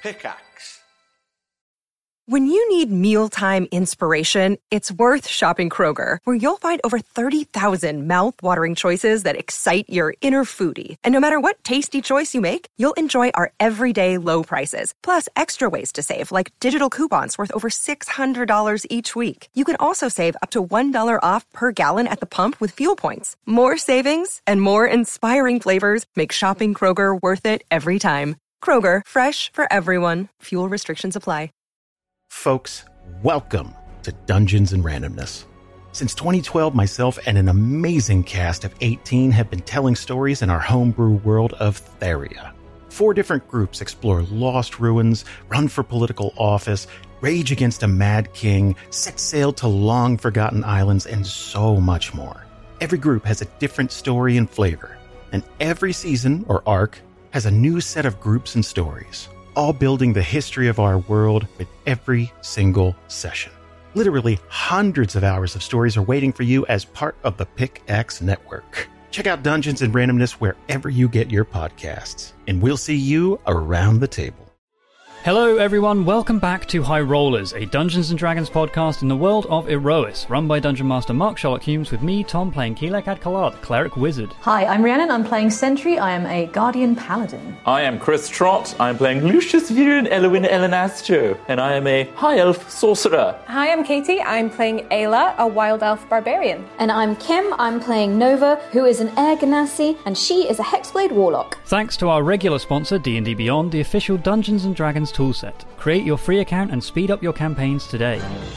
Pickaxe. When you need mealtime inspiration, it's worth shopping Kroger, where you'll find over 30,000 mouth-watering choices that excite your inner foodie. And no matter what tasty choice you make, you'll enjoy our everyday low prices, plus extra ways to save, like digital coupons worth over $600 each week. You can also save up to $1 off per gallon at the pump with fuel points. More savings and more inspiring flavors make shopping Kroger worth it every time. Kroger, fresh for everyone. Fuel restrictions apply. Folks, welcome to Dungeons and Randomness. Since 2012, myself and an amazing cast of 18 have been telling stories in our homebrew world of Theria. 4 different groups explore lost ruins, run for political office, rage against a mad king, set sail to long-forgotten islands, and so much more. Every group has a different story and flavor, and every season, or arc, has a new set of groups and stories, all building the history of our world with every single session. Literally hundreds of hours of stories are waiting for you as part of the Pickaxe Network. Check out Dungeons and Randomness wherever you get your podcasts, and we'll see you around the table. Hello everyone, welcome back to High Rollers, a Dungeons & Dragons podcast in the world of Erois, run by Dungeon Master Mark Sherlock Humes, with me, Tom, playing Keelek Adkalar, the Cleric Wizard. Hi, I'm Rhiannon, I'm playing Sentry, I am a Guardian Paladin. I am Chris Trott, I'm playing Lucius Viren Elwin Elenastro, and I am a High Elf Sorcerer. Hi, I'm Katie, I'm playing Ayla, a Wild Elf Barbarian. And I'm Kim, I'm playing Nova, who is an Air Ganassi, and she is a Hexblade Warlock. Thanks to our regular sponsor, D&D Beyond, the official Dungeons & Dragons toolset. Create your free account and speed up your campaigns today.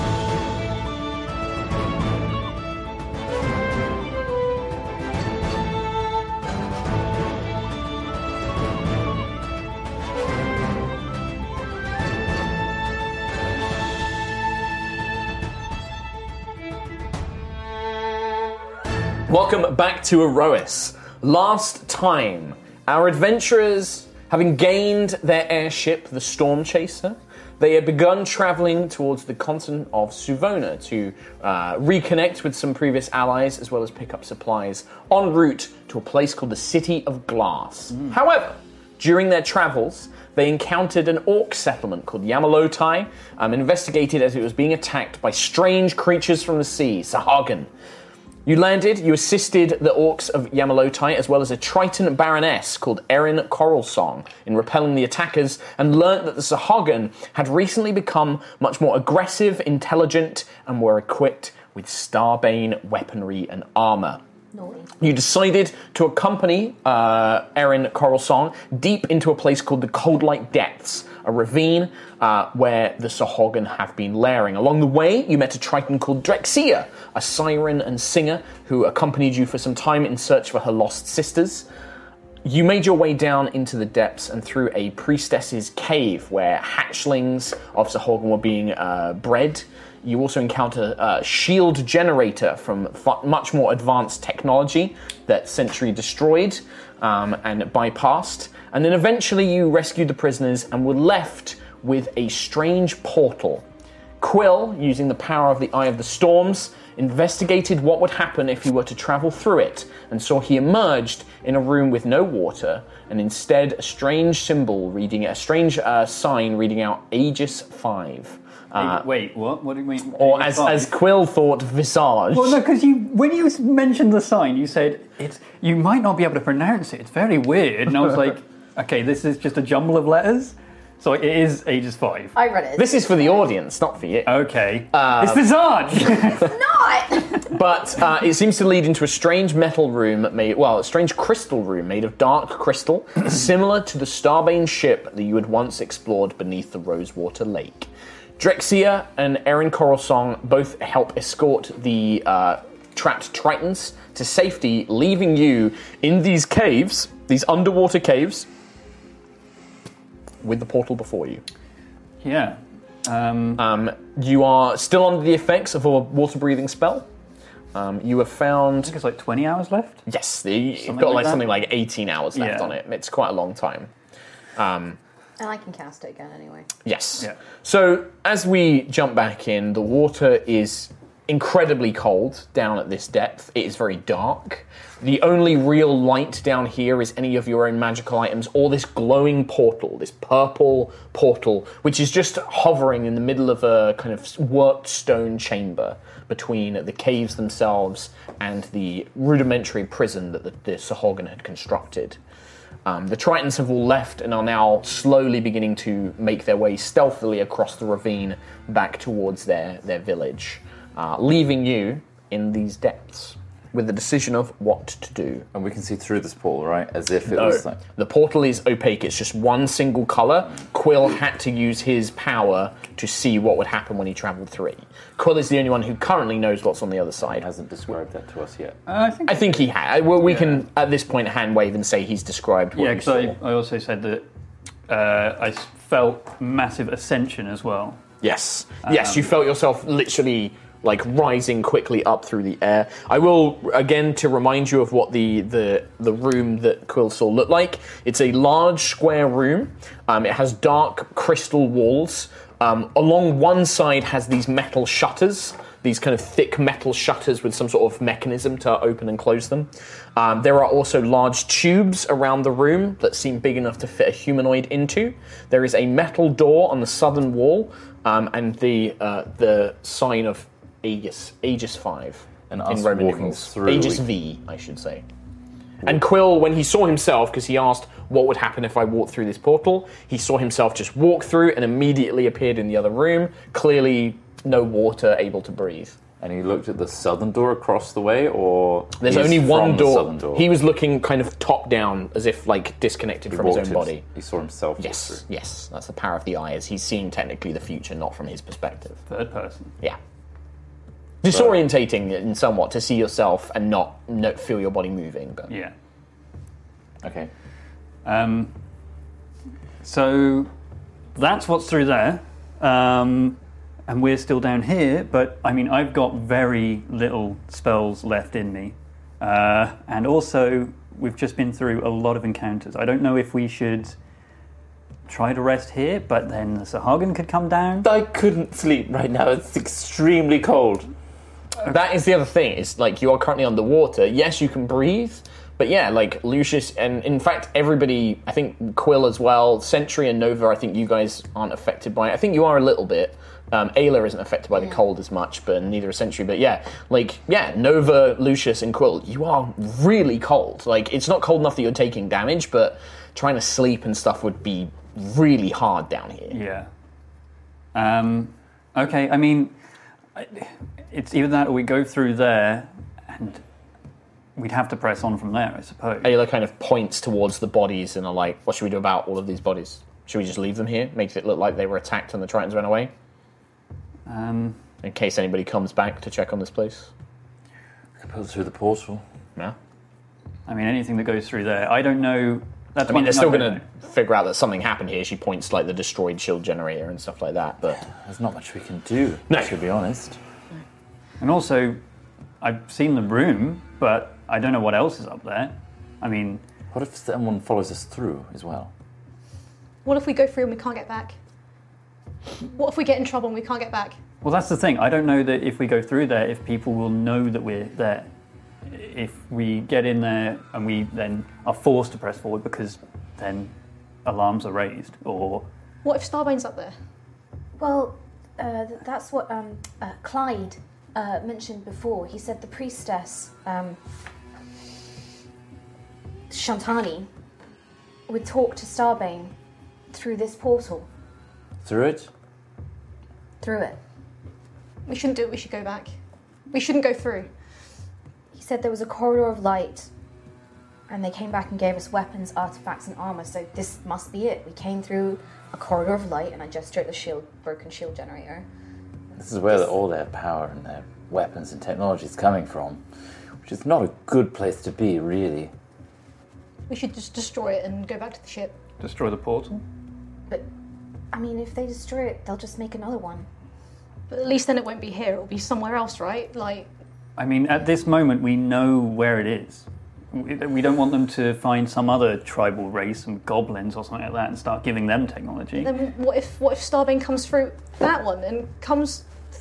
Welcome back to Erois. Last time, our adventurers, having gained their airship, the Storm Chaser, they had begun travelling towards the continent of Suvona to reconnect with some previous allies, as well as pick up supplies en route to a place called the City of Glass. However, during their travels, they encountered an orc settlement called Yamalotai, investigated as it was being attacked by strange creatures from the sea, Sahagin. You landed, you assisted the orcs of Yamalotai, as well as a Triton Baroness called Erin Coralsong in repelling the attackers, and learnt that the Sahagin had recently become much more aggressive, intelligent, and were equipped with Starbane weaponry and armour. You decided to accompany Erin Coralsong deep into a place called the Cold Light Depths, a ravine where the Sahagin have been lairing. Along the way, you met a Triton called Drexia, a siren and singer who accompanied you for some time in search for her lost sisters. You made your way down into the depths and through a priestess's cave where hatchlings of Sahagin were being bred. You also encounter a shield generator from much more advanced technology that Sentry destroyed and bypassed. And then eventually you rescued the prisoners and were left with a strange portal. Quill, using the power of the Eye of the Storms, investigated what would happen if he were to travel through it, and saw he emerged in a room with no water, and instead a strange sign reading out Aegis 5. Wait, what? What do you mean? Or as Quill thought, Visage. Well, no, because when you mentioned the sign, you said you might not be able to pronounce it. It's very weird, and I was like, okay, this is just a jumble of letters. So it is Aegis 5. I read it. This is for the audience, not for you. Okay. It's Visage! It's not! But it seems to lead into a strange metal room a strange crystal room made of dark crystal, similar to the Starbane ship that you had once explored beneath the Rosewater Lake. Drexia and Erin Coralsong both help escort the trapped Tritons to safety, leaving you in these caves, these underwater caves, with the portal before you. Yeah. You are still under the effects of a water-breathing spell. You have found... I think it's like 20 hours left? Yes, you've got something like 18 hours left on it. It's quite a long time. And I can cast it again anyway. Yes. Yeah. So, as we jump back in, the water is incredibly cold down at this depth. It is very dark. The only real light down here is any of your own magical items or this glowing portal, this purple portal, which is just hovering in the middle of a kind of worked stone chamber between the caves themselves and the rudimentary prison that the Sahagin had constructed. The Tritons have all left and are now slowly beginning to make their way stealthily across the ravine back towards their village, leaving you in these depths with the decision of what to do. And we can see through this portal, right? As if it was like... The portal is opaque. It's just one single colour. Quill had to use his power to see what would happen when he travelled through it. Quill is the only one who currently knows what's on the other side. He hasn't described that to us yet. I think he had. Well, we can, at this point, hand wave and say he's described what he saw. because I also said that I felt massive ascension as well. Yes. Yes, you felt yourself literally... like rising quickly up through the air. I will, again, to remind you of what the room that Quill saw looked like. It's a large square room. It has dark crystal walls. Along one side has these metal shutters, these kind of thick metal shutters with some sort of mechanism to open and close them. There are also large tubes around the room that seem big enough to fit a humanoid into. There is a metal door on the southern wall, and the sign of Aegis 5 and in us Roman walking numerals. through. Aegis V, I should say. And Quill, when he saw himself, because he asked what would happen if I walked through this portal, he saw himself just walk through and immediately appeared in the other room, clearly no water, able to breathe. And he looked at the southern door across the way, or... There's he's only one from the door. southern door? He was looking kind of top down, as if like disconnected from his own body. He saw himself. Yes, yes, that's the power of the eyes. He's seeing technically the future, not from his perspective. Third person. Yeah. Disorientating in somewhat to see yourself and not feel your body moving. But. Yeah. Okay. So that's what's through there. And we're still down here, but I mean, I've got very little spells left in me. And also, we've just been through a lot of encounters. I don't know if we should try to rest here, but then the Sahagin could come down. I couldn't sleep right now. It's extremely cold. That is the other thing. It's like you are currently underwater. Yes, you can breathe, but yeah, like Lucius and in fact everybody, I think Quill as well, Sentry and Nova, I think you guys aren't affected by it. I think you are a little bit. Ayla isn't affected by the cold as much, but neither is Sentry. But yeah, Nova, Lucius, and Quill, you are really cold. Like, it's not cold enough that you're taking damage, but trying to sleep and stuff would be really hard down here. Yeah. Okay, I mean, it's either that or we go through there and we'd have to press on from there, I suppose. Ayla kind of points towards the bodies and are like, what should we do about all of these bodies? Should we just leave them here? Makes it look like they were attacked and the Tritons ran away? In case anybody comes back to check on this place. We could put it through the portal. Yeah. I mean, anything that goes through there. I don't know. That's I mean, they're thing still I going don't to figure out that something happened here. She points to, like, the destroyed shield generator and stuff like that, but... There's not much we can do, to be honest. know. And also, I've seen the room, but I don't know what else is up there. I mean... What if someone follows us through as well? What if we go through and we can't get back? What if we get in trouble and we can't get back? Well, that's the thing. I don't know that if we go through there, if people will know that we're there. If we get in there and we then are forced to press forward because then alarms are raised, or... What if Starbane's up there? Well, that's what Clyde mentioned before. He said the priestess, Shantani, would talk to Starbane through this portal. Through it? Through it. We shouldn't do it, we should go back. We shouldn't go through. He said there was a corridor of light, and they came back and gave us weapons, artifacts, and armor, so this must be it. We came through a corridor of light, and I gestured at the broken shield generator. This is where all their power and their weapons and technology is coming from, which is not a good place to be, really. We should just destroy it and go back to the ship. Destroy the portal? But, I mean, if they destroy it, they'll just make another one. But at least then it won't be here, it'll be somewhere else, right? Like... I mean, at this moment, we know where it is. We don't want them to find some other tribal race, some goblins or something like that, and start giving them technology. Then what if Starbane comes through that one and comes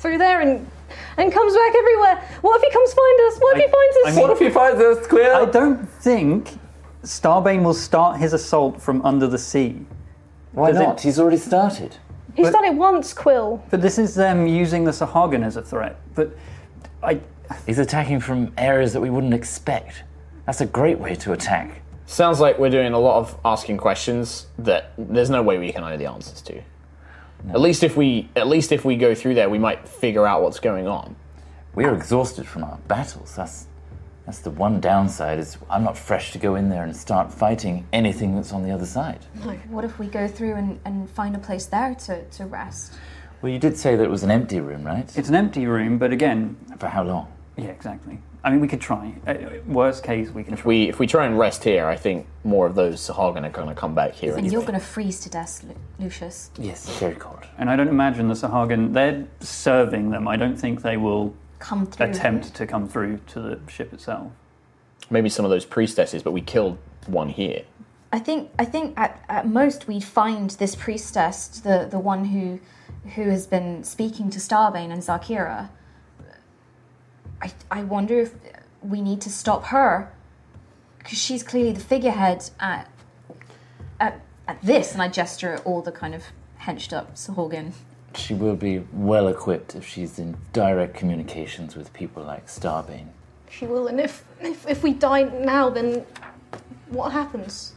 through there and comes back everywhere? What if he comes find us? What if he finds us? What if he finds us, Quill? I don't think Starbane will start his assault from under the sea. Why Does it- not? He's already started. He's done it once, Quill. But this is them using the Sahagin as a threat. But He's attacking from areas that we wouldn't expect. That's a great way to attack. Sounds like we're doing a lot of asking questions that there's no way we can know the answers to. No. At least if we go through there, we might figure out what's going on. We are exhausted from our battles. That's the one downside, is I'm not fresh to go in there and start fighting anything that's on the other side. No. What if we go through and find a place there to rest? Well, you did say that it was an empty room, right? it's an empty room, but again... For how long? Yeah, exactly. I mean, we could try. Worst case, we can try. If we try and rest here, I think more of those Sahagin are going to come back here. And you're going to freeze to death, Lucius. Yes, very cold. And I don't imagine the Sahagin, they're serving them. I don't think they will come through. Attempt to come through to the ship itself. Maybe some of those priestesses, but we killed one here. I think at most we'd find this priestess, the one who has been speaking to Starbane and Zakira. I wonder if we need to stop her, because she's clearly the figurehead at this, and I gesture at all the kind of henched up Sahagin. She will be well equipped if she's in direct communications with people like Starbane. She will, and if we die now, then what happens?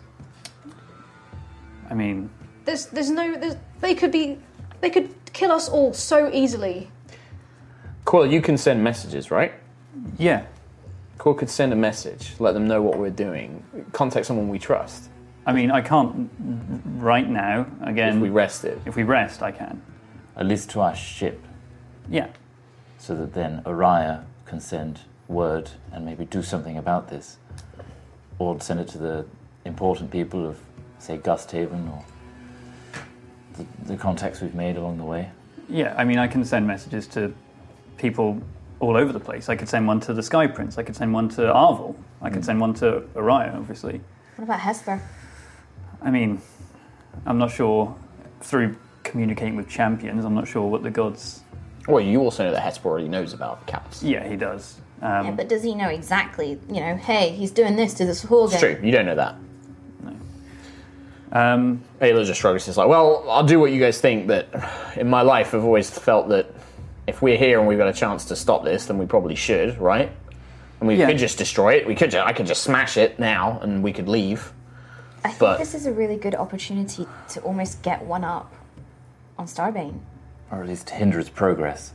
I mean, they could kill us all so easily. Quill, you can send messages, right? Yeah. Quill could send a message, let them know what we're doing, contact someone we trust. I mean, I can't right now. Again, if we rested. If we rest, I can. At least to our ship. Yeah. So that then Araya can send word and maybe do something about this. Or send it to the important people of, say, Gusthaven, or the contacts we've made along the way. Yeah, I mean, I can send messages to people all over the place. I could send one to the Sky Prince. I could send one to Arvel. I could send one to Araya, obviously. What about Hesper? I mean, I'm not sure, through communicating with champions, I'm not sure what the gods... Well, you also know that Hesper already knows about Callus. Yeah, he does. Yeah, but does he know exactly, hey, he's doing this to this Sahagin? It's true, you don't know that. No. Ayla just shrugs. It's like, well, I'll do what you guys think, but in my life I've always felt that if we're here and we've got a chance to stop this, then we probably should, right? And we could just destroy it. I could just smash it now, and we could leave. I think this is a really good opportunity to almost get one up on Starbane. Or at least hinder its progress.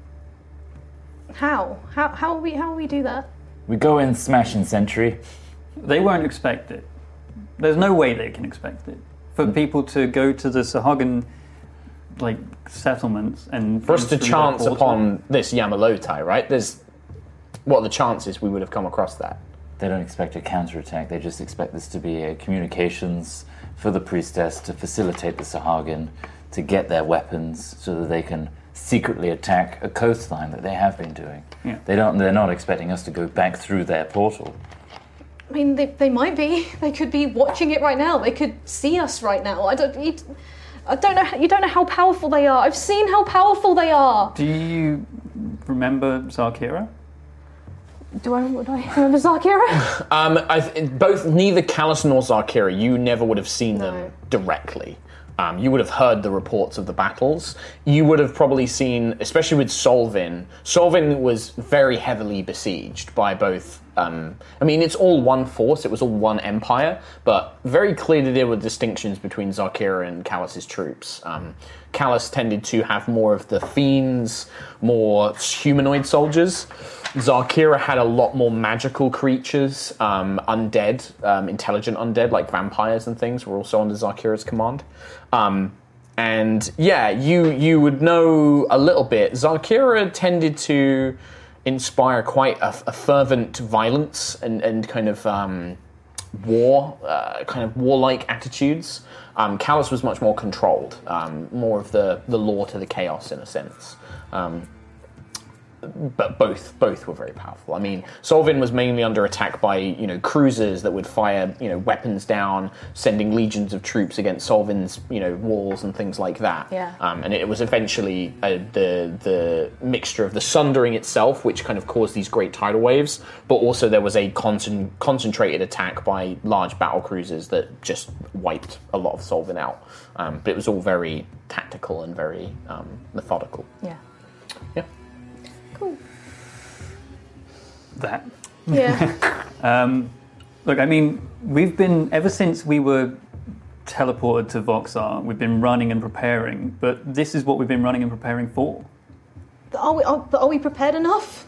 How will we do that? We go in, smash in Sentry. They won't expect it. There's no way they can expect it. For people to go to the Sahagin settlements and... For us to chance upon this Yamalotai, right? What are the chances we would have come across that? They don't expect a counterattack. They just expect this to be a communications for the priestess to facilitate the Sahagin to get their weapons so that they can secretly attack a coastline that they have been doing. Yeah. They're not expecting us to go back through their portal. I mean, they might be. They could be watching it right now. They could see us right now. I don't know. You don't know how powerful they are. I've seen how powerful they are. Do you remember Zakira? Do I remember Zakira? Both neither Callus nor Zakira, you never would have seen them directly. You would have heard the reports of the battles. You would have probably seen, especially with Solvin. Solvin was very heavily besieged by both... it's all one force, it was all one empire, but very clearly there were distinctions between Zakira and Callus's troops. Callus tended to have more of the fiends, more humanoid soldiers. Zakira had a lot more magical creatures, undead, intelligent undead, like vampires and things, were also under Zakira's command. You would know a little bit. Zakira tended to inspire quite a fervent violence and kind of warlike attitudes. Callus was much more controlled, more of the law to the chaos in a sense. but both were very powerful. I mean, Solvin was mainly under attack by cruisers that would fire weapons down, sending legions of troops against Solvin's walls and things like that. Yeah. And it was eventually the mixture of the Sundering itself, which kind of caused these great tidal waves, but also there was a concentrated attack by large battle cruisers that just wiped a lot of Solvin out. But it was all very tactical and very methodical. Yeah. Yeah. Cool. That. Yeah. Look, I mean, we've been, ever since we were teleported to Voxar, we've been running and preparing, but this is what we've been running and preparing for. Are we prepared enough?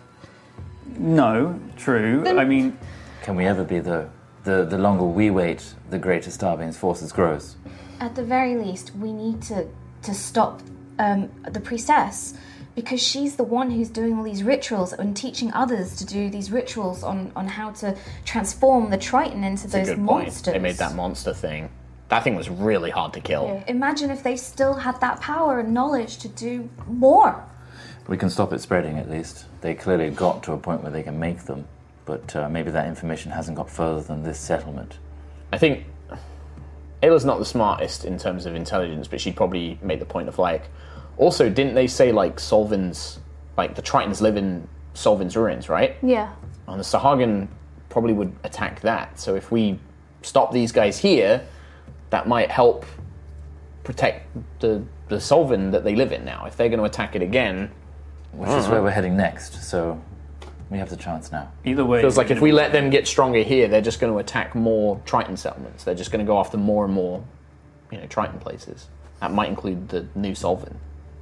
No, true. I mean... Can we ever be, though? The longer we wait, the greater Starbane's forces grows. At the very least, we need to stop the priestess, because she's the one who's doing all these rituals and teaching others to do these rituals on how to transform the Triton into That's those a good point. monsters. They made that monster thing. That thing was really hard to kill. Yeah. Imagine if they still had that power and knowledge to do more. We can stop it spreading, at least. They clearly got to a point where they can make them, but maybe that information hasn't got further than this settlement. I think Ayla's not the smartest in terms of intelligence, but she'd probably make the point of also, didn't they say Solvin's, the Tritons live in Solvin's ruins, right? Yeah. And the Sahagin probably would attack that. So if we stop these guys here, that might help protect the Solvin that they live in now. If they're going to attack it again... Which is where we're heading next, so we have the chance now. Either way... Feels like if we let them get stronger here, they're just going to attack more Triton settlements. They're just going to go after more and more, Triton places. That might include the new Solvin.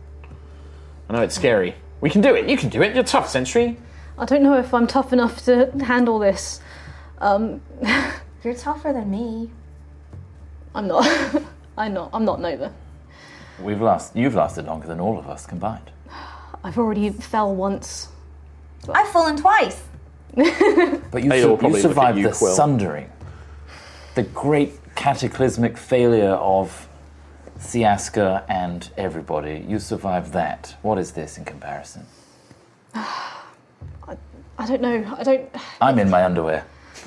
I know it's scary. We can do it. You can do it. You're tough, Sentry. I don't know if I'm tough enough to handle this. You're tougher than me. I'm not. I'm not Nova. You've lasted longer than all of us combined. I've already fell once. I've fallen twice. But you survived the Sundering. The great cataclysmic failure of Siaska and everybody. You survived that. What is this in comparison? I don't know. I'm in my underwear.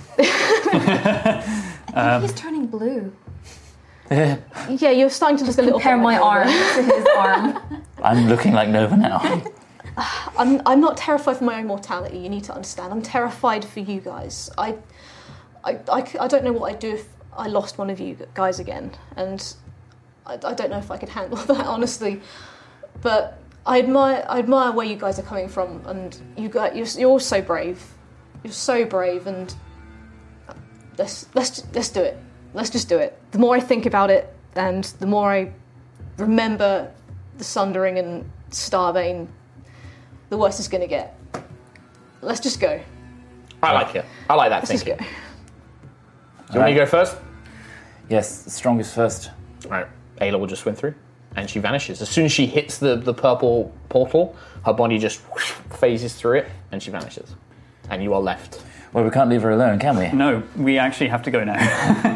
I think he's turning blue. Yeah, you're starting to look a little Compare bit my arm to his arm. I'm looking like Nova now. I'm not terrified for my own mortality, you need to understand. I'm terrified for you guys. I don't know what I'd do if I lost one of you guys again, and I don't know if I could handle that, honestly. But I admire where you guys are coming from, and you're all so brave. You're so brave, and let's do it. Let's just do it. The more I think about it, and the more I remember the Sundering and Starbane, the worse it's going to get. Let's just go. I like it. I like that Let's thinking. just go. Do you want me to go first? Yes, the strongest first. All right. Ayla will just swim through, and she vanishes. As soon as she hits the purple portal, her body just phases through it, and she vanishes. And you are left. Well, we can't leave her alone, can we? No, we actually have to go now.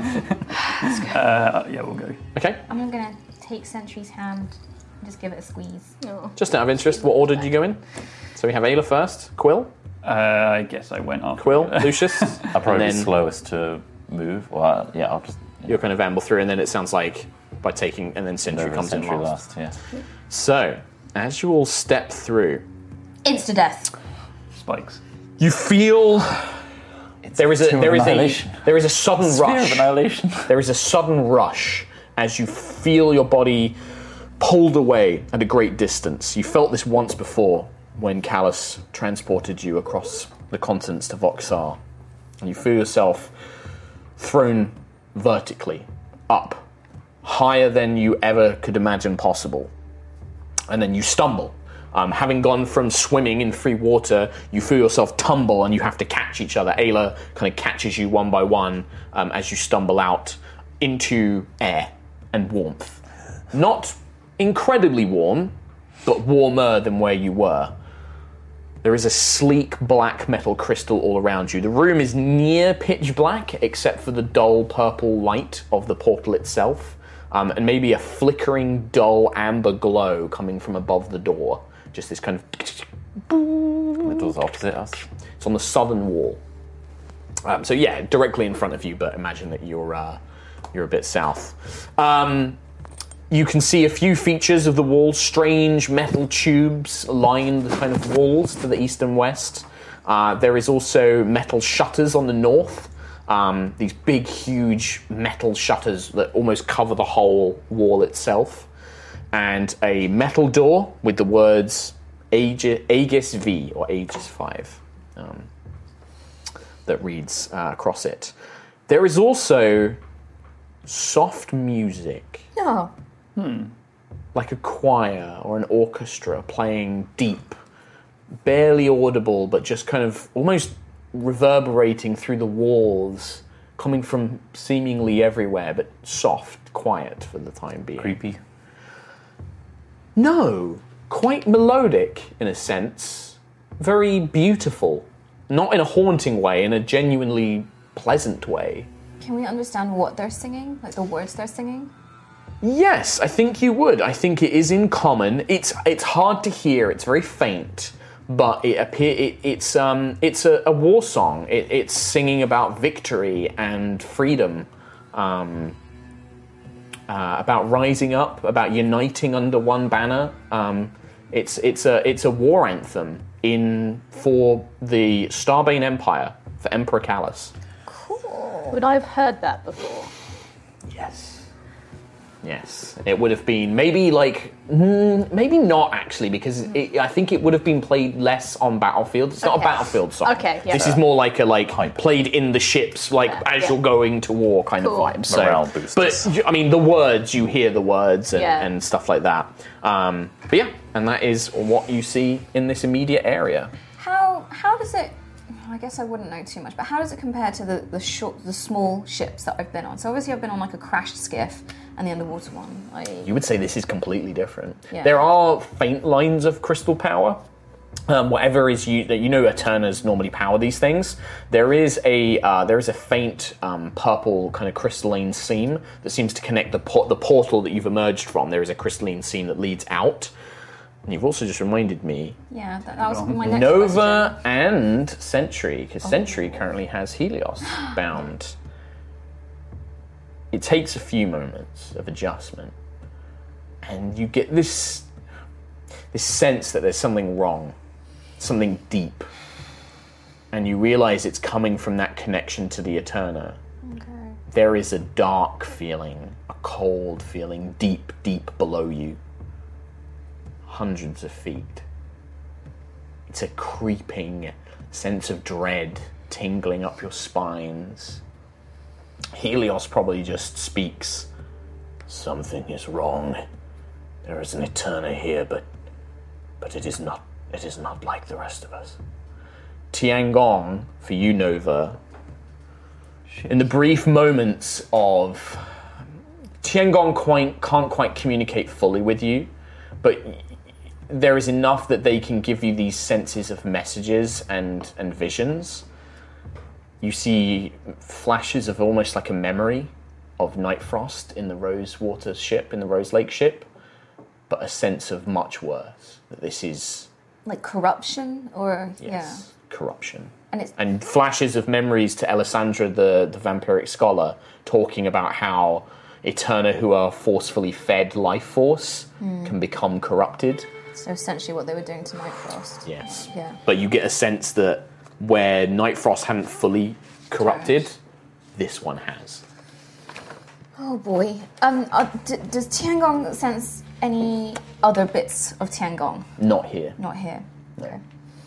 Yeah, we'll go. Okay. I'm going to take Sentry's hand and just give it a squeeze. Oh. Just out of interest, what order did you go in? So we have Ayla first, Quill, I guess I went after. Quill, Lucius. I'll probably and be then slowest to move. Well, yeah, I'll just... you'll kind of amble through, and then it sounds like by taking, and then Sentry comes in Sentry last. yeah. So, as you all step through, Insta-death. Spikes. you feel there is a sudden Sphere rush. of annihilation. There is a sudden rush as you feel your body pulled away at a great distance. You felt this once before when Callus transported you across the continents to Voxar. And you feel yourself thrown vertically up, higher than you ever could imagine possible. And then you stumble. Having gone from swimming in free water, you feel yourself tumble and you have to catch each other. Ayla kind of catches you one by one as you stumble out into air and warmth. Not incredibly warm, but warmer than where you were. There is a sleek black metal crystal all around you. The room is near pitch black, except for the dull purple light of the portal itself, and maybe a flickering dull amber glow coming from above the door. Just this kind of door's opposite us? It's on the southern wall. So yeah, directly in front of you, but imagine that you're a bit south. You can see a few features of the wall. Strange metal tubes line the kind of walls to the east and west. There is also metal shutters on the north. These big, huge metal shutters that almost cover the whole wall itself. And a metal door with the words Aegis V, or Aegis 5, that reads across it. There is also soft music. No. Like a choir or an orchestra playing deep, barely audible, but just kind of almost reverberating through the walls, coming from seemingly everywhere, but soft, quiet for the time being. Creepy? No, quite melodic in a sense. Very beautiful. Not in a haunting way, in a genuinely pleasant way. Can we understand what they're singing? Like the words they're singing? Yes, I think you would. I think it is in common. It's hard to hear. It's very faint, but it's a war song. It's singing about victory and freedom, about rising up, about uniting under one banner. It's a war anthem for the Starbane Empire, for Emperor Callus. Cool. Would I have heard that before? Yes, it would have been maybe not actually, because I think it would have been played less on battlefields. It's not a battlefield song. Okay, yeah. This is more like played in the ships, as you're going to war kind of vibe. So, morale boosters. but I mean, the words, you hear the words and stuff like that. But yeah, and that is what you see in this immediate area. How does it? I guess I wouldn't know too much, but how does it compare to the small ships that I've been on? So obviously I've been on like a crashed skiff and the underwater one. You would say this is completely different. Yeah. There are faint lines of crystal power. Whatever is Eternas normally power these things. There is a faint purple kind of crystalline seam that seems to connect the portal that you've emerged from. There is a crystalline seam that leads out. And you've also just reminded me. Yeah, that was my next Nova question. and Sentry, because Sentry currently has Helios bound. It takes a few moments of adjustment, and you get this sense that there's something wrong, something deep, and you realise it's coming from that connection to the Eterna. Okay. There is a dark feeling, a cold feeling, deep, deep below you. Hundreds of feet. It's a creeping sense of dread tingling up your spines. Helios probably just speaks. Something is wrong. There is an Eterna here, but it is not like the rest of us. Tiangong, for you, Nova, in the brief moments of... Tiangong can't quite communicate fully with you, but there is enough that they can give you these senses of messages and visions. You see flashes of almost like a memory of Nightfrost in the Rosewater ship, in the Rose Lake ship, but a sense of much worse. That this is... Like corruption, or... Yes, corruption. And flashes of memories to Alessandra, the vampiric scholar, talking about how Eterna who are forcefully fed life force can become corrupted. So essentially what they were doing to Nightfrost. Yes. Yeah. But you get a sense that where Nightfrost hadn't fully corrupted, this one has. Oh boy. Does Tiangong sense any other bits of Tiangong? Not here. Not here. No. Okay.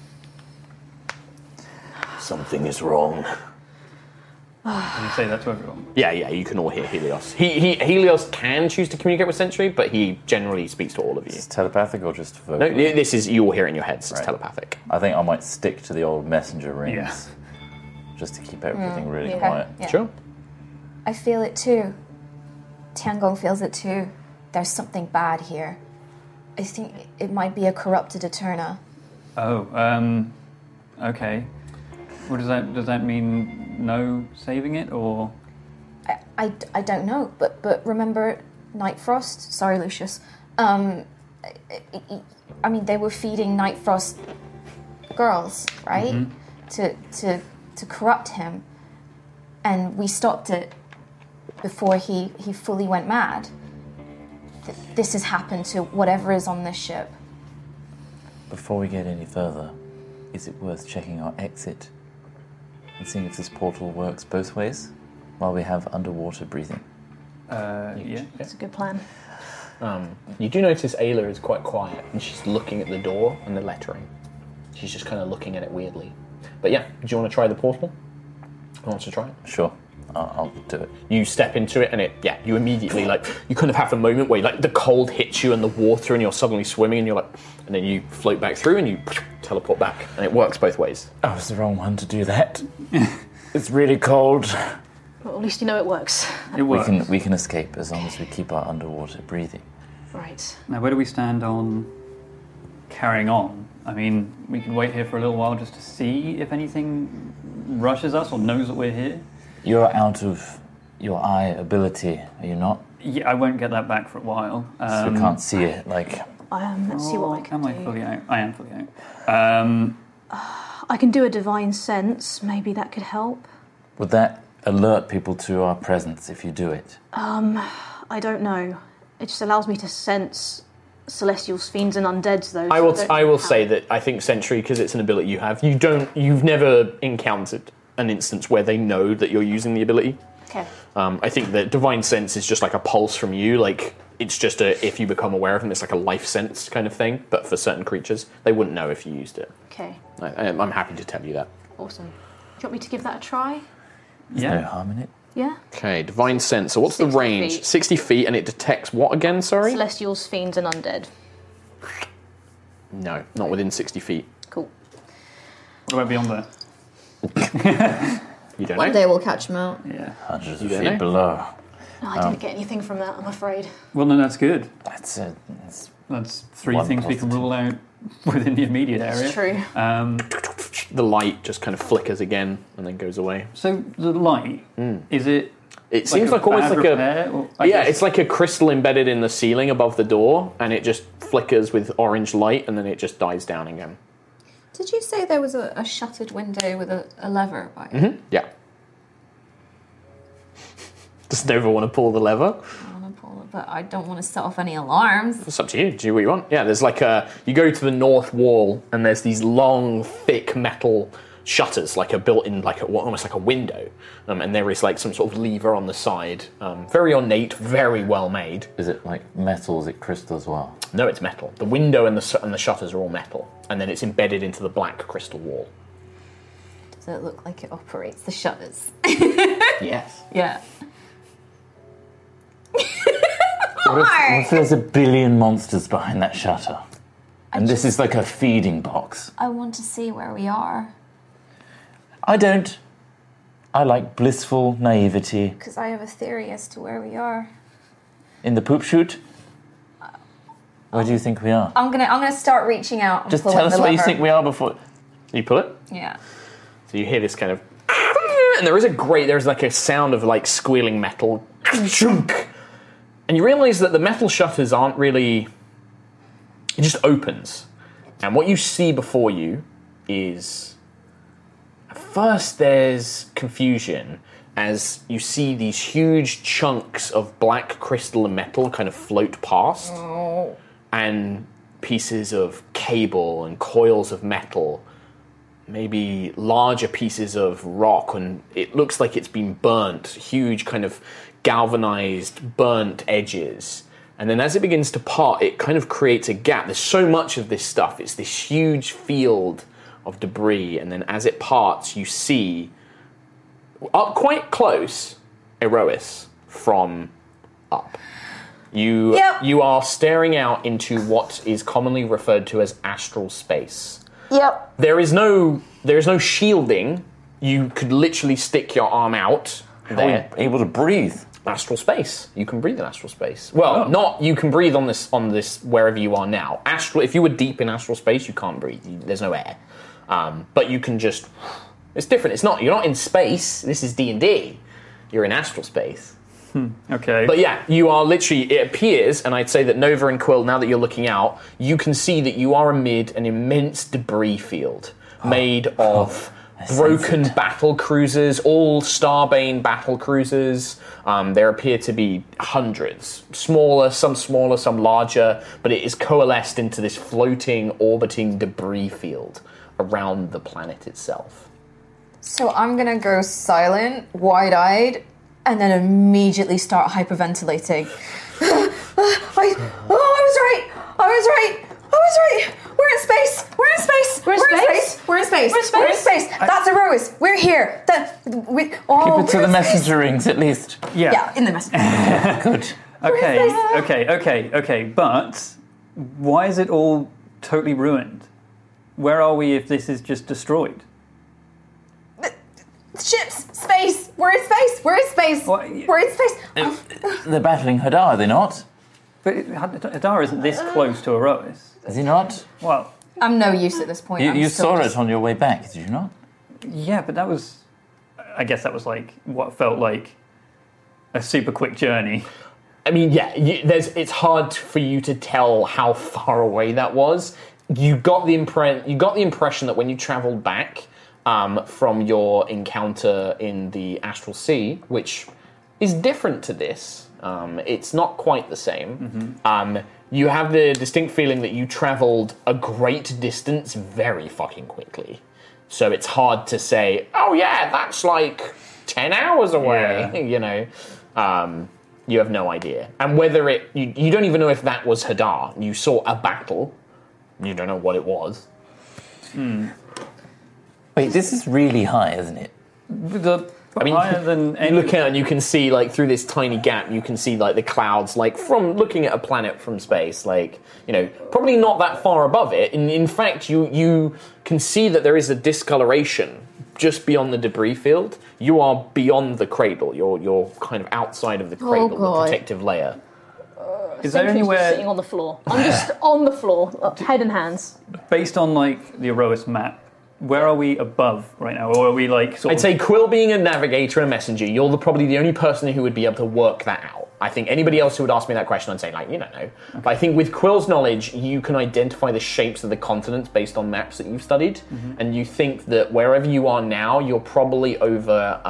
Something is wrong. Can you say that to everyone? Yeah, you can all hear Helios. Helios can choose to communicate with Sentry, but he generally speaks to all of you. Is it telepathic or just vocal? No, this is, you all hear it in your heads, it's telepathic. I think I might stick to the old messenger rings. Yeah. Just to keep everything really Yeah. quiet. Yeah. Sure. I feel it too. Tiangong feels it too. There's something bad here. I think it might be a corrupted Eterna. Oh, okay. What does that mean? No saving it, or? I don't know, but remember Nightfrost? Sorry, Lucius. I mean, they were feeding Nightfrost girls, right? To corrupt him, and we stopped it before he fully went mad. This has happened to whatever is on this ship. Before we get any further, is it worth checking our exit and seeing if this portal works both ways while we have underwater breathing? Yeah. That's a good plan. You do notice Ayla is quite quiet, and she's looking at the door and the lettering. She's just kind of looking at it weirdly. But yeah, do you want to try the portal? Who wants to try it? Sure, I'll do it. You step into it, and you immediately, you kind of have a moment where, the cold hits you and the water, and you're suddenly swimming, and and then you float back through, and you teleport back, and it works both ways. I was the wrong one to do that. It's really cold. Well, at least you know it works. It works. We can escape as long as we keep our underwater breathing. Right. Now, where do we stand on carrying on? I mean, we can wait here for a little while just to see if anything rushes us or knows that we're here. You're out of your eye ability, are you not? Yeah, I won't get that back for a while. So you can't see it, Let's see what I can do. Am I fully out? I am fully out. I can do a divine sense. Maybe that could help. Would that alert people to our presence if you do it? I don't know. It just allows me to sense celestials, fiends, and undeads, though. I will say that I think Sentry, because it's an ability you have, you've never encountered an instance where they know that you're using the ability. Okay. I think that Divine Sense is just like a pulse from you, it's just if you become aware of them, it's like a life sense kind of thing, but for certain creatures, they wouldn't know if you used it. Okay. I'm happy to tell you that. Awesome. Do you want me to give that a try? There's no harm in it. Yeah? Okay, Divine Sense. So what's the 60 range? feet. 60 feet, and it detects what again, sorry? Celestials, fiends, and undead. No, not within 60 feet. Cool. What about beyond there? You don't One know? day we'll catch them out. Yeah. Hundreds of don't feet know? below. No, I didn't get anything from that, I'm afraid. Well, no, that's good. That's it. That's three One things we can positive. rule out within the immediate area. It's true. The light just kind of flickers again and then goes away. So the light, is it? It seems like almost bad like repair, or- I yeah, guess- it's like a crystal embedded in the ceiling above the door, and it just flickers with orange light, and then it just dies down again. Did you say there was a shuttered window with a lever by it? Mm-hmm. Yeah. Does Nova want to pull the lever? I want to pull it, but I don't want to set off any alarms. It's up to you. Do what you want. Yeah, there's you go to the north wall, and there's these long, thick metal shutters, built-in, almost like a window, and there is some sort of lever on the side. Very ornate, very well made. Is it like metal? Is it crystal as well? No, it's metal. The window and the shutters are all metal, and then it's embedded into the black crystal wall. Does it look like it operates the shutters? Yes. Yeah. What if there's a billion monsters behind that shutter? And this is like a feeding box. I want to see where we are. I don't. I like blissful naivety. Because I have a theory as to where we are. In the poop chute? Where do you think we are? I'm gonna start reaching out and Just pulling tell us the where you lever. think we are before... You pull it? Yeah. So you hear this kind of... And there's a sound of squealing metal. And you realise that the metal shutters aren't really... It just opens. And what you see before you is... At first there's confusion as you see these huge chunks of black crystal and metal kind of float past. Oh. And pieces of cable and coils of metal, maybe larger pieces of rock, and it looks like it's been burnt, huge kind of galvanized, burnt edges. And then as it begins to part, it kind of creates a gap. There's so much of this stuff. It's this huge field of debris, and then as it parts, you see, up quite close, Erois from up. You are staring out into what is commonly referred to as astral space. Yep. There is no shielding. You could literally stick your arm out there. Are we able to breathe? Astral space. You can breathe in astral space. Well, not you can breathe on this wherever you are now. Astral. If you were deep in astral space, you can't breathe. There's no air. But you can just. It's different. It's not. You're not in space. This is D&D. You're in astral space. Okay. But yeah, you are literally, it appears, and I'd say that Nova and Quill, now that you're looking out, you can see that you are amid an immense debris field. made of broken battle cruisers, all Starbane battle cruisers. There appear to be hundreds, smaller, some larger, but it is coalesced into this floating, orbiting debris field around the planet itself. So I'm gonna go silent, wide-eyed, and then immediately start hyperventilating. I was right. We're in space. We're in space. That's Erois. We're here. Keep it to the messenger rings, at least. Yeah, in the messenger. Good. Okay. But why is it all totally ruined? Where are we if this is just destroyed? Ships, space. We're in space. They're battling Hadar, are they not? But Hadar isn't this close to Erois. Is he not? Well, I'm no use at this point. You saw it on your way back, did you not? yeah, but that was... I guess that was like what felt like a super quick journey. I mean, yeah, it's hard for you to tell how far away that was. You got the impression that when you travelled back from your encounter in the Astral Sea, which is different to this, it's not quite the same. You have the distinct feeling that you travelled a great distance very fucking quickly. So it's hard to say, oh yeah, that's like 10 hours away, you know. You have no idea. And whether you don't even know if that was Hadar. You saw a battle. You don't know what it was. Wait, this is really high, isn't it? Higher than any... You look out and you can see, like, through this tiny gap, you can see, like, the clouds, like, from looking at a planet from space, like, you know, probably not that far above it. In fact, you can see that there is a discoloration just beyond the debris field. You are beyond the cradle. You're kind of outside of the cradle, the protective layer. Is there anywhere... sitting on the floor. I'm just on the floor, head and hands. Based on, like, the Erois map, where are we above right now? Or are we, like, sort of... I'd say Quill being a navigator and a messenger, you're probably the only person who would be able to work that out. I think anybody else who would ask me that question, I'd say, like, you don't know. Okay. But I think with Quill's knowledge, you can identify the shapes of the continents based on maps that you've studied, and you think that wherever you are now, you're probably over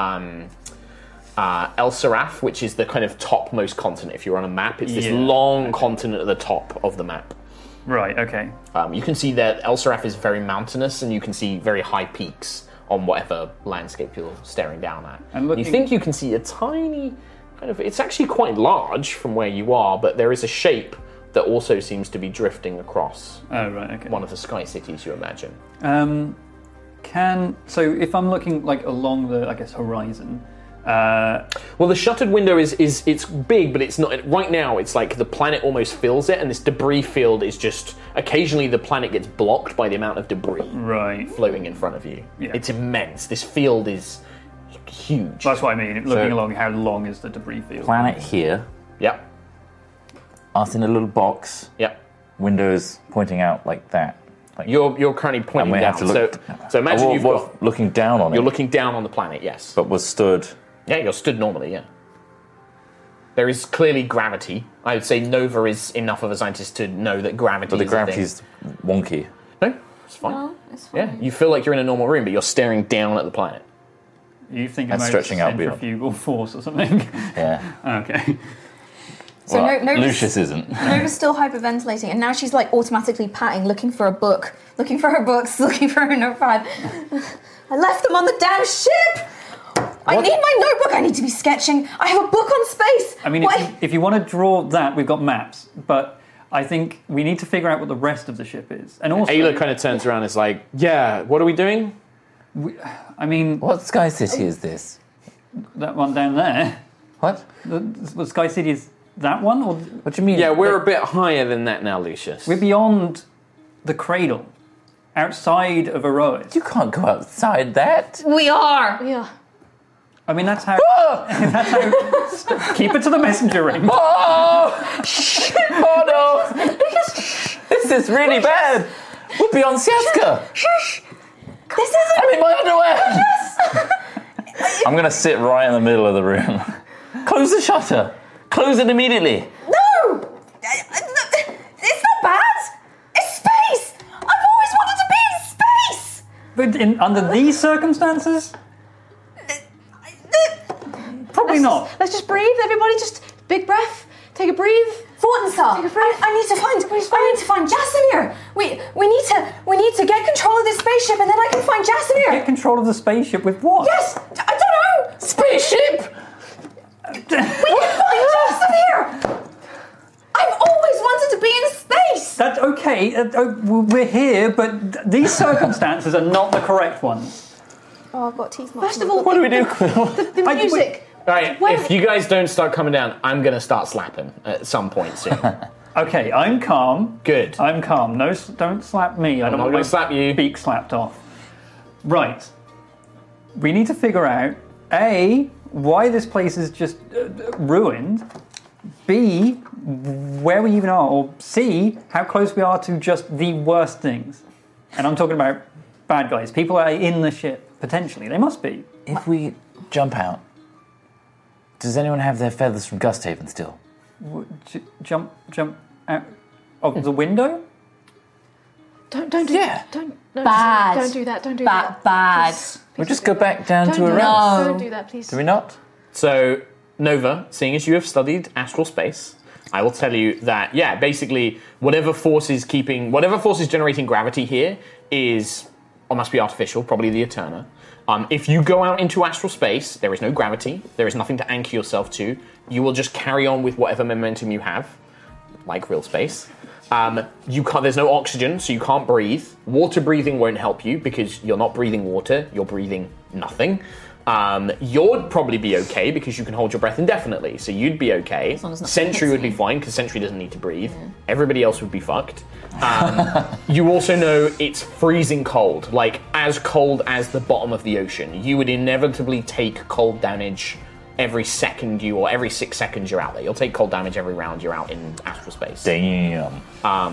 El Seraph, which is the kind of topmost continent. If you're on a map, it's this long continent at the top of the map. Right, okay. You can see that El Seraph is very mountainous, and you can see very high peaks on whatever landscape you're staring down at. And you think you can see a tiny... it's actually quite large from where you are, but there is a shape that also seems to be drifting across one of the sky cities, you imagine. So if I'm looking like along the, I guess, horizon... well, the shuttered window it's big, but it's not... Right now, it's like the planet almost fills it, and this debris field is just... Occasionally, the planet gets blocked by the amount of debris floating in front of you. Yeah. It's immense. This field is... huge. That's what I mean. Looking along, how long is the debris field? Planet here. Yep. Us in a little box. Yep. Windows pointing out like that. Like, you're currently pointing down. So imagine you've got looking down on it. You're looking down on the planet, yes. But was stood. Yeah, you're stood normally. Yeah. There is clearly gravity. I would say Nova is enough of a scientist to know that gravity. But the gravity's wonky. No, it's fine. No, it's fine. Yeah, you feel like you're in a normal room, but you're staring down at the planet. You think That's about stretching out beyond. centrifugal force or something? Yeah. Okay. So well, Lucius isn't. Nova's still hyperventilating, and now she's like automatically patting, looking for a book, looking for her books, looking for her notepad. I left them on the damn ship! I need my notebook, I need to be sketching. I have a book on space! I mean, if you want to draw that, we've got maps, but I think we need to figure out what the rest of the ship is. And also... Ayla kind of turns around and is like, yeah, what are we doing? What Sky City is this? That one down there. What? The Sky City is that one? Or what do you mean? Yeah, we're a bit higher than that now, Lucius. We're beyond the cradle. Outside of Erois. You can't go outside that. We are! Yeah. I mean, that's how... keep it to the messenger ring. Oh! Oh no! This is really bad. We're beyond Siaska. This isn't... I'm in my underwear! I'm going to sit right in the middle of the room. Close the shutter. Close it immediately. No! It's not bad! It's space! I've always wanted to be in space! But under these circumstances? Probably not. Let's just breathe, everybody. Just big breath. Take a breathe. Fortensa, Take a breath. I need to find Jasimir. We need to get control of this spaceship, and then I can find Jasimir. Get control of the spaceship with what? Yes, I don't know. Spaceship! We can find Jasimir. I've always wanted to be in space. That's okay. We're here, but these circumstances are not the correct ones. Oh, I've got teeth marks. First of all, What do we do? the music. Right, if you guys don't start coming down, I'm going to start slapping at some point soon. Okay, I'm calm. Good. I'm calm. No, don't slap me. I don't not want gonna my slap you. beak slapped off. Right. We need to figure out, A, why this place is just ruined. B, where we even are. Or C, how close we are to just the worst things. And I'm talking about bad guys. People are in the ship, potentially. They must be. If we jump out, does anyone have their feathers from Gusthaven still? Jump out of the window? Don't do that. Don't Bad. Don't do that. Don't do that. Bad. We'll just go back down Don't to do a that. round. Don't do that, please. Do we not? So, Nova, seeing as you have studied astral space, I will tell you that, basically, whatever force is generating gravity here must be artificial, probably the Eterna. If you go out into astral space, there is no gravity, there is nothing to anchor yourself to. You will just carry on with whatever momentum you have, like real space. There's no oxygen, so you can't breathe. Water breathing won't help you because you're not breathing water, you're breathing nothing. You'd probably be okay because you can hold your breath indefinitely, so you'd be okay. Sentry would be fine because Sentry doesn't need to breathe. Everybody else would be fucked. You also know it's freezing cold, like as cold as the bottom of the ocean. You would inevitably take cold damage every 6 seconds you're out there. You'll take cold damage every round you're out in astral space. Damn.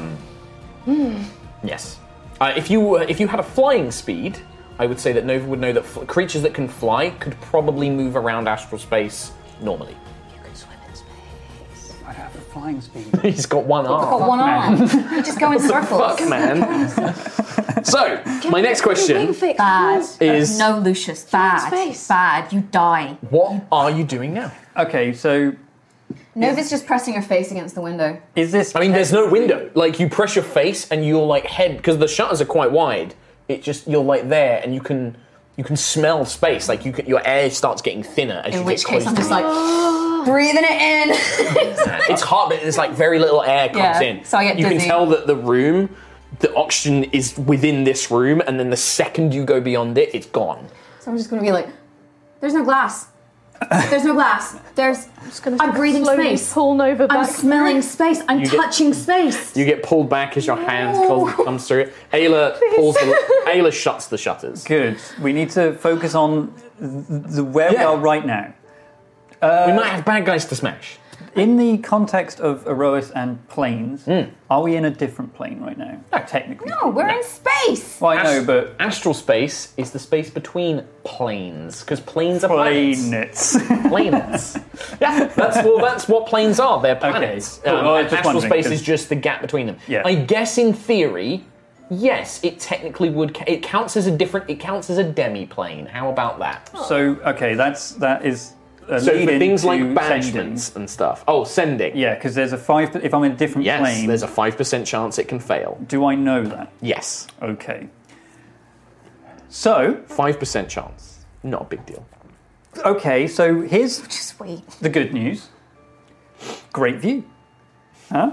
Yes. If you had a flying speed, I would say that Nova would know that creatures that can fly could probably move around astral space normally. You can swim in space. I have a flying speed. He's got one arm. I've got one arm. You just go in circles. Fuck, man. So, my next question Bad. is... No, Lucius. Bad. Space. Bad. You die. What are you doing now? Okay, so Nova's just pressing her face against the window. is this... I mean, there's no window. Like, you press your face and your, head... Because the shutters are quite wide. You're, there, and you can smell space. Like, your air starts getting thinner as you get closer. In which case, I'm just breathing it in. It's hard, but there's, very little air comes in. So I get You can dizzy. tell that the oxygen is within this room, and then the second you go beyond it, it's gone. So I'm just going to be like, there's no glass. There's no glass. I'm breathing slowly space. pull Nova back. I'm smelling space. I'm touching space. You get pulled back as your hands comes through. Ayla shuts the shutters. Good. We need to focus on where we are right now. We might have bad guys to smash. In the context of Erois and planes, are we in a different plane right now? No. Technically. No, we're in space. Well, I know, but... Astral space is the space between planes, because planes are planets. Planets. Yeah, that's what planes are. They're planets. Okay. Well, Astral space is just the gap between them. Yeah. I guess in theory, yes, it technically would. It counts as a demi-plane. How about that? So, okay, that is... So for things like banishments and stuff. Oh, sending. Yeah, because there's a 5... If I'm in a different plane... Yes, there's a 5% chance it can fail. Do I know that? Yes. Okay. So... 5% chance. Not a big deal. Okay, so here's Just wait. the good news. Great view. Huh?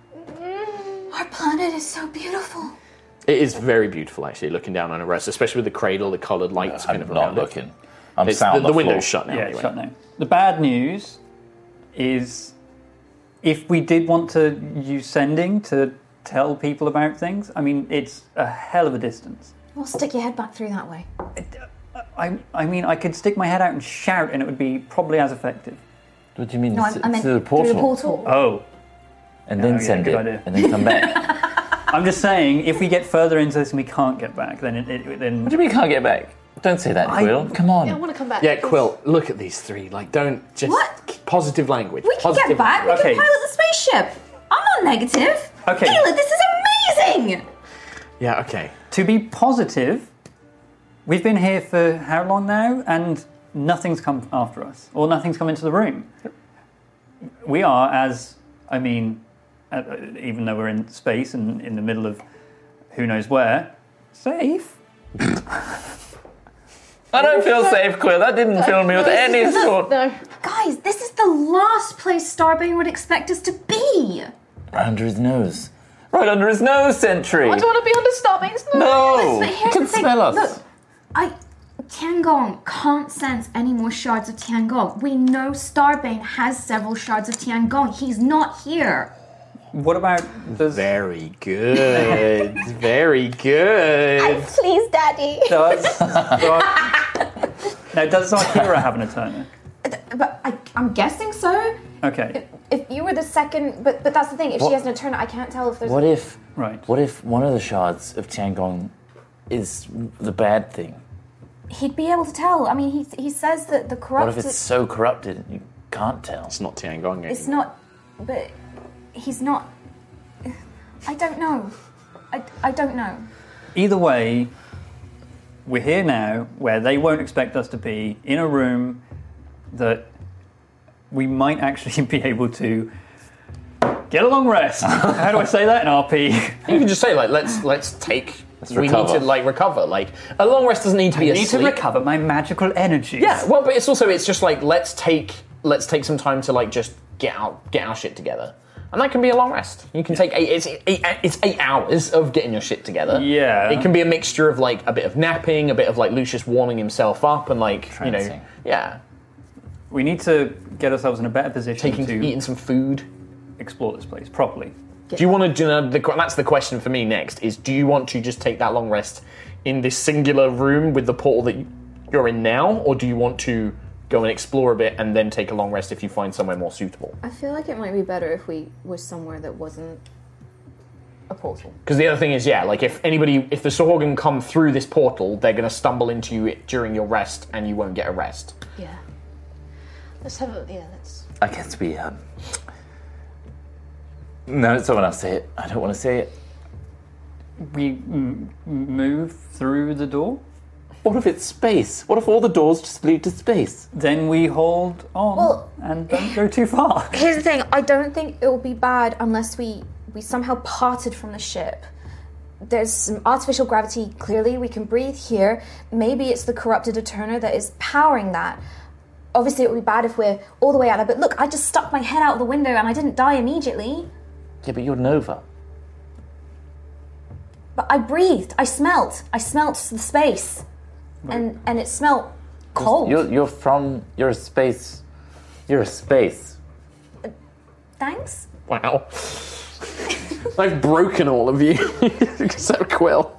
Our planet is so beautiful. It is very beautiful, actually, looking down on a rest, especially with the cradle, the coloured lights kind of I'm not around it. looking. I'm It's, sat on the the window's floor. shut now. Yeah, anyway. shut now. The bad news is if we did want to use sending to tell people about things, I mean, it's a hell of a distance. Well, stick your head back through that way. I mean, I could stick my head out and shout and it would be probably as effective. What do you mean? No, I meant through the portal. Oh. And then yeah, send good it, idea. and then come back. I'm just saying, if we get further into this and we can't get back, then then... What do you mean you can't get back? Don't say that, Quill. Come on. Yeah, I want to come back. Yeah, Quill, look at these three. Don't just... What? Positive language. We can positive get back. We Okay. can pilot the spaceship. I'm not negative. Okay. Ayla, this is amazing. Yeah, okay. To be positive, We've been here for how long now? And nothing's come after us, or nothing's come into the room. We are, even though we're in space and in the middle of who knows where, safe. I don't feel safe, Quill. That didn't fill me with any sort. No. Guys, this is the last place Starbane would expect us to be. Right under his nose. Right under his nose, Sentry. I don't want to be under Starbane's nose. No. But here's You can the thing. smell us. Look, Tiangong can't sense any more shards of Tiangong. We know Starbane has several shards of Tiangong. He's not here. What about Very good. Very good. Please, Daddy. does Akira have an Eterna? But I'm guessing so. Okay. If you were the second, but that's the thing. If What- she has an Eterna, I can't tell if there's. What if Right. What if one of the shards of Tiangong is the bad thing? He'd be able to tell. I mean, he says that the What corrupted. if it's so corrupted you can't tell? It's not Tiangong anymore. It's not, but he's not. I don't know. I don't know. Either way, we're here now where they won't expect us to be, in a room that we might actually be able to get a long rest. How do I say that in RP? You can just say let's take. We recover. need to recover. Like a long rest doesn't need to be I need to asleep. recover my magical energies. Yeah, well, but it's just like let's take some time to just get our shit together, and that can be a long rest. You can take it's 8 hours of getting your shit together. Yeah. It can be a mixture of like a bit of napping, a bit of like Lucius warming himself up, and like Trancing. We need to get ourselves in a better position eating some food. Explore this place properly. Do you want to? That's the question for me next. Is do you want to just take that long rest in this singular room with the portal that you're in now, or do you want to go and explore a bit and then take a long rest if you find somewhere more suitable? I feel like it might be better if we were somewhere that wasn't a portal. Because the other thing is, like if the Sahorgan come through this portal, they're going to stumble into you during your rest, and you won't get a rest. Yeah. Let's have a... Yeah, let's... I guess we no, someone else say it. I don't want to say it. We move through the door? What if it's space? What if all the doors just lead to space? Then we hold on and don't go too far. Here's the thing. I don't think it will be bad unless we somehow parted from the ship. There's some artificial gravity, clearly. We can breathe here. Maybe it's the corrupted Eterna that is powering that. Obviously, it would be bad if we're all the way out there. But look, I just stuck my head out the window and I didn't die immediately. Yeah, but you're Nova. But I breathed. I smelt the space. And it smelled cold. You're a space. You're a space. Thanks. Wow. I've broken all of you, except Quill.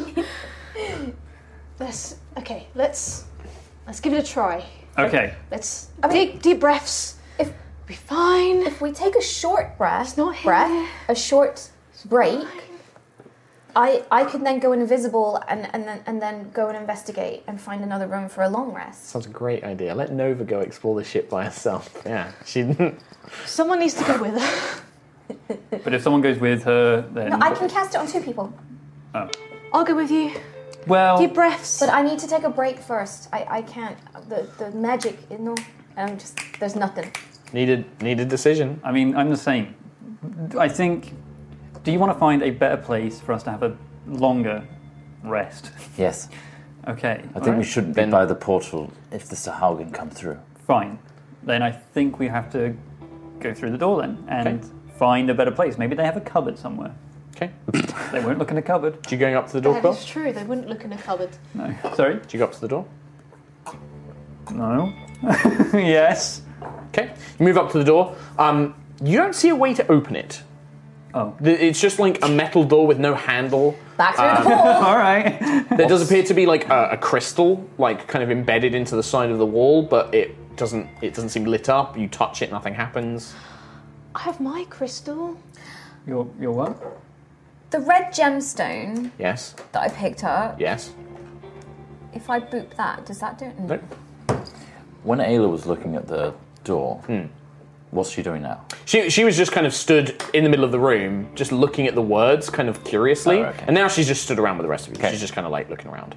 Let's give it a try. Okay. Let's take deep breaths. If be fine. If we take a short breath, a short break, I could then go invisible and then go and investigate and find another room for a long rest. Sounds a great idea. Let Nova go explore the ship by herself. Yeah, she. Someone needs to go with her. But if someone goes with her, then... No, I can cast it on 2 people. Oh. I'll go with you. Well... Deep breaths. But I need to take a break first. I can't. The magic, there's nothing. Needed decision. I mean, I'm the same. I think... Do you want to find a better place for us to have a longer rest? Yes. Okay. I think we shouldn't be by the portal if the Sahagin come through. Fine. Then I think we have to go through the door then and find a better place. Maybe they have a cupboard somewhere. Okay. They won't look in the cupboard. Do you going up to the door, That Quill? is true. They wouldn't look in a cupboard. No. Sorry? Do you go up to the door? No. Yes. Okay. You move up to the door. You don't see a way to open it. Oh. It's just like a metal door with no handle. Back through the hole. All right. There does appear to be like a crystal, like kind of embedded into the side of the wall, but it doesn't seem lit up. You touch it, nothing happens. I have my crystal. Your what? The red gemstone Yes. that I picked up. Yes. If I boop that, does that do it? Nope. When Ayla was looking at the door, what's she doing now? She was just kind of stood in the middle of the room, just looking at the words, kind of curiously. Oh, okay. And now she's just stood around with the rest of you. She's just kind of like looking around.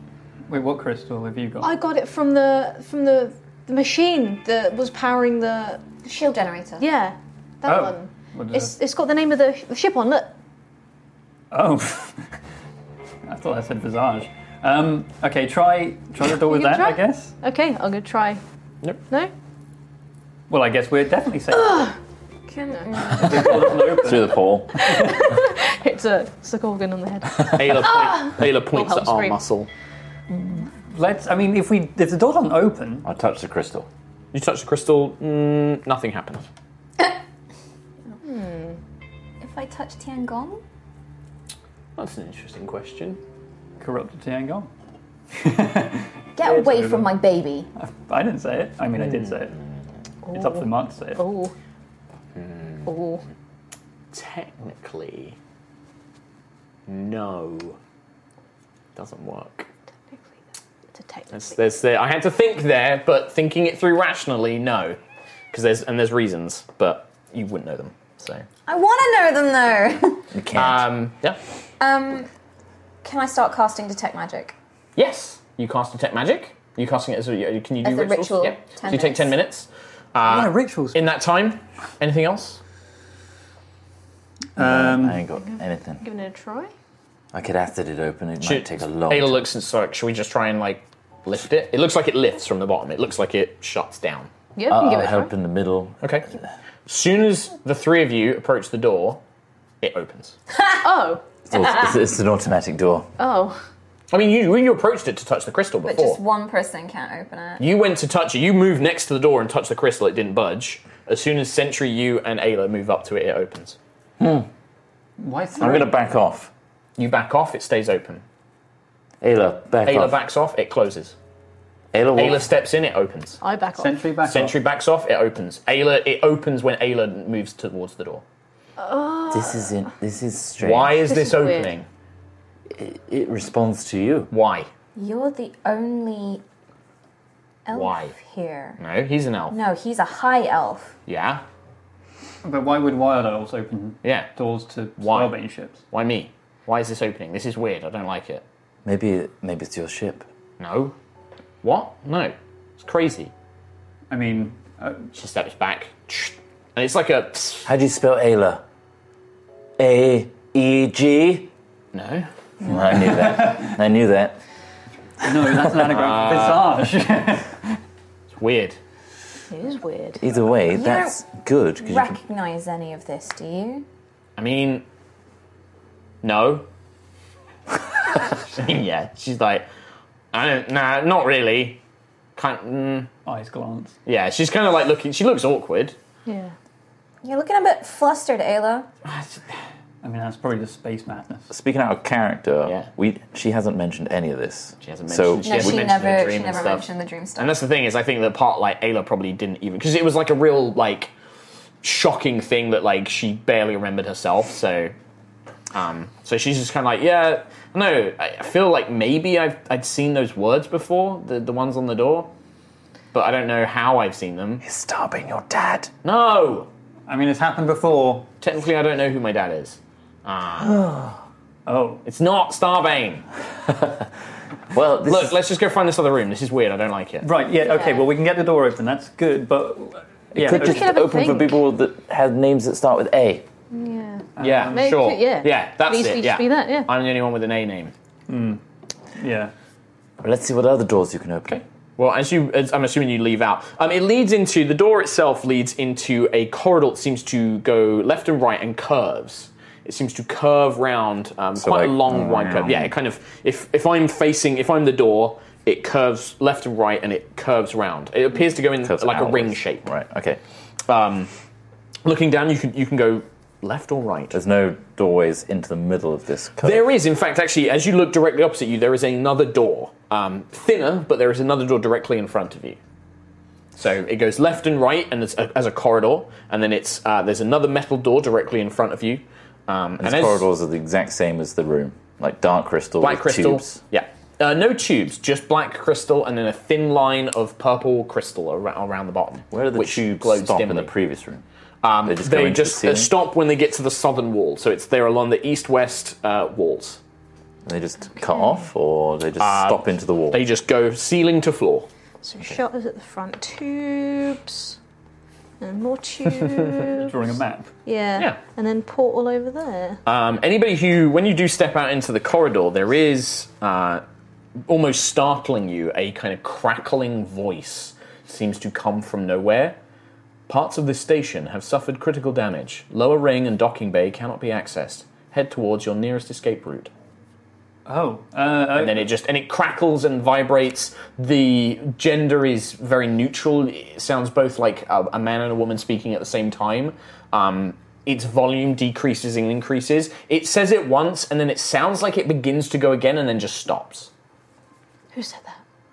Wait, what crystal have you got? I got it from the machine that was powering the shield generator. Yeah, that Oh. one. What is It's got the name of the ship on. Look. Oh, I thought I said Visage. Okay, try the door with You can that, I try. guess. Okay, I'm gonna try. Nope. No. Well, I guess we're definitely safe. Can, Through the pole. It's a Gorgon on the head. Ayla points help at our scream. muscle. I mean, if the door doesn't open, I touch the crystal. You touch the crystal, nothing happens. if I touch Tiangong? That's an interesting question. corrupted Tiangong. Get away from my baby. I didn't say it. I mean, I did say it. It's up to Mark to say it. Oh. Oh. Technically, no. Doesn't work. It's a technically. I had to think there, but thinking it through rationally, no. Because there's reasons, but you wouldn't know them. So I want to know them though. You can't. yeah. Can I start casting detect magic? Yes, you cast detect magic. You casting it as a, can you do As a rituals? ritual, Yeah. 10 So you take 10 minutes. Rituals. In that time, anything else? I ain't got anything. Giving it a try. I could acid it open. It might take a long Ayla time. looks and like, should we just try and like lift it? It looks like it lifts from the bottom. It looks like it shuts down. Yeah, you can give I'll it a help try. in the middle. Okay. As soon as the three of you approach the door, it opens. Oh. It's an automatic door. Oh. I mean, you approached it to touch the crystal But before. just one person can't open it. You went to touch it. You moved next to the door and touched the crystal. It didn't budge. As soon as Sentry, you, and Ayla move up to it, it opens. Why three? I'm going to back off. You back off, it stays open. Ayla, back Ayla off. backs off, it closes. Ayla, Ayla walks. steps in, it opens. I back off. Sentry back Sentry backs off, it opens. It opens when Ayla moves towards the door. This is strange. Why is This this is weird. opening? It responds to you. Why? You're the only elf Why? here. No, he's an elf. No, he's a high elf. Yeah? off. But why would wild elves open Yeah. doors to Why? spellbane ships? Why me? Why is this opening? This is weird, I don't like it. Maybe it's your ship. No. What? No. It's crazy. I mean, She steps back. And it's like a... How do you spell Ayla? A-E-G? No. I knew that. I knew that. no, that's an anagram for visage. It's weird. It is weird. Either way, You that's good. 'cause you can- Recognize any of this, do you? I mean... No. I mean, yeah. She's like... Nah, not really. Eyes glance. Yeah, she's kind of like looking... She looks awkward. Yeah. You're looking a bit flustered, Ayla. I mean, that's probably just space madness. Speaking out of character, Yeah. she hasn't mentioned any of this. She hasn't So mentioned... No, hasn't she mentioned her never. dream She and never stuff. mentioned the dream stuff. And that's the thing, is I think the part, like, Ayla probably didn't even... Because it was, like, a real, like, shocking thing that, like, she barely remembered herself, so... So she's just kind of like, yeah... No, I feel like maybe I'd seen those words before, the ones on the door. But I don't know how I've seen them. He's starving your dad. No! I mean, it's happened before. Technically, I don't know who my dad is. Oh, It's not Starbane. Well, this Look, is, let's just go find this other room. This is weird. I don't like it. right. Yeah. Okay. Well, we can get the door open. That's good. But yeah, could just could have a open for think. people that have names that start with A. Yeah. Yeah, Maybe sure. could- yeah. Yeah, that's Could easily it. just Yeah. be that, yeah. I'm the only one with an A name. yeah. Well, let's see what other doors you can open. Okay. Well, as I'm assuming you leave out. It leads into the door itself leads into a corridor that seems to go left and right and curves. It seems to curve round quite a like, long, wide curve. Yeah, it kind of if I'm the door, it curves left and right and it curves round. It appears to go in Curves like a ring outwards. shape. Right, okay. Looking down, you can go left or right. There's no doorways into the middle of this curve. There is, in fact, actually, as you look directly opposite you, there is another door. Thinner, but there is another door directly in front of you. So it goes left and right, and as a corridor, and then there's another metal door directly in front of you. And these corridors are the exact same as the room, like dark crystal black with crystal. tubes. Yeah, no tubes, just black crystal, and then a thin line of purple crystal around the bottom. Where do the which tubes glows stop dimly. in the previous room? They just go into the ceiling? stop when they get to the southern wall, so they're along the east-west walls. They just cut off, or they just stop into the wall? They just go ceiling to floor. So shutters at the front, tubes, and more tubes. Drawing a map. Yeah. And then portal over there. Anybody who, when you do step out into the corridor, there is, almost startling you, a kind of crackling voice seems to come from nowhere. Parts of this station have suffered critical damage. Lower ring and docking bay cannot be accessed. Head towards your nearest escape route. Oh. And then it crackles and vibrates. The gender is very neutral. It sounds both like a man and a woman speaking at the same time. Its volume decreases and increases. It says it once, and then it sounds like it begins to go again, and then just stops. Who said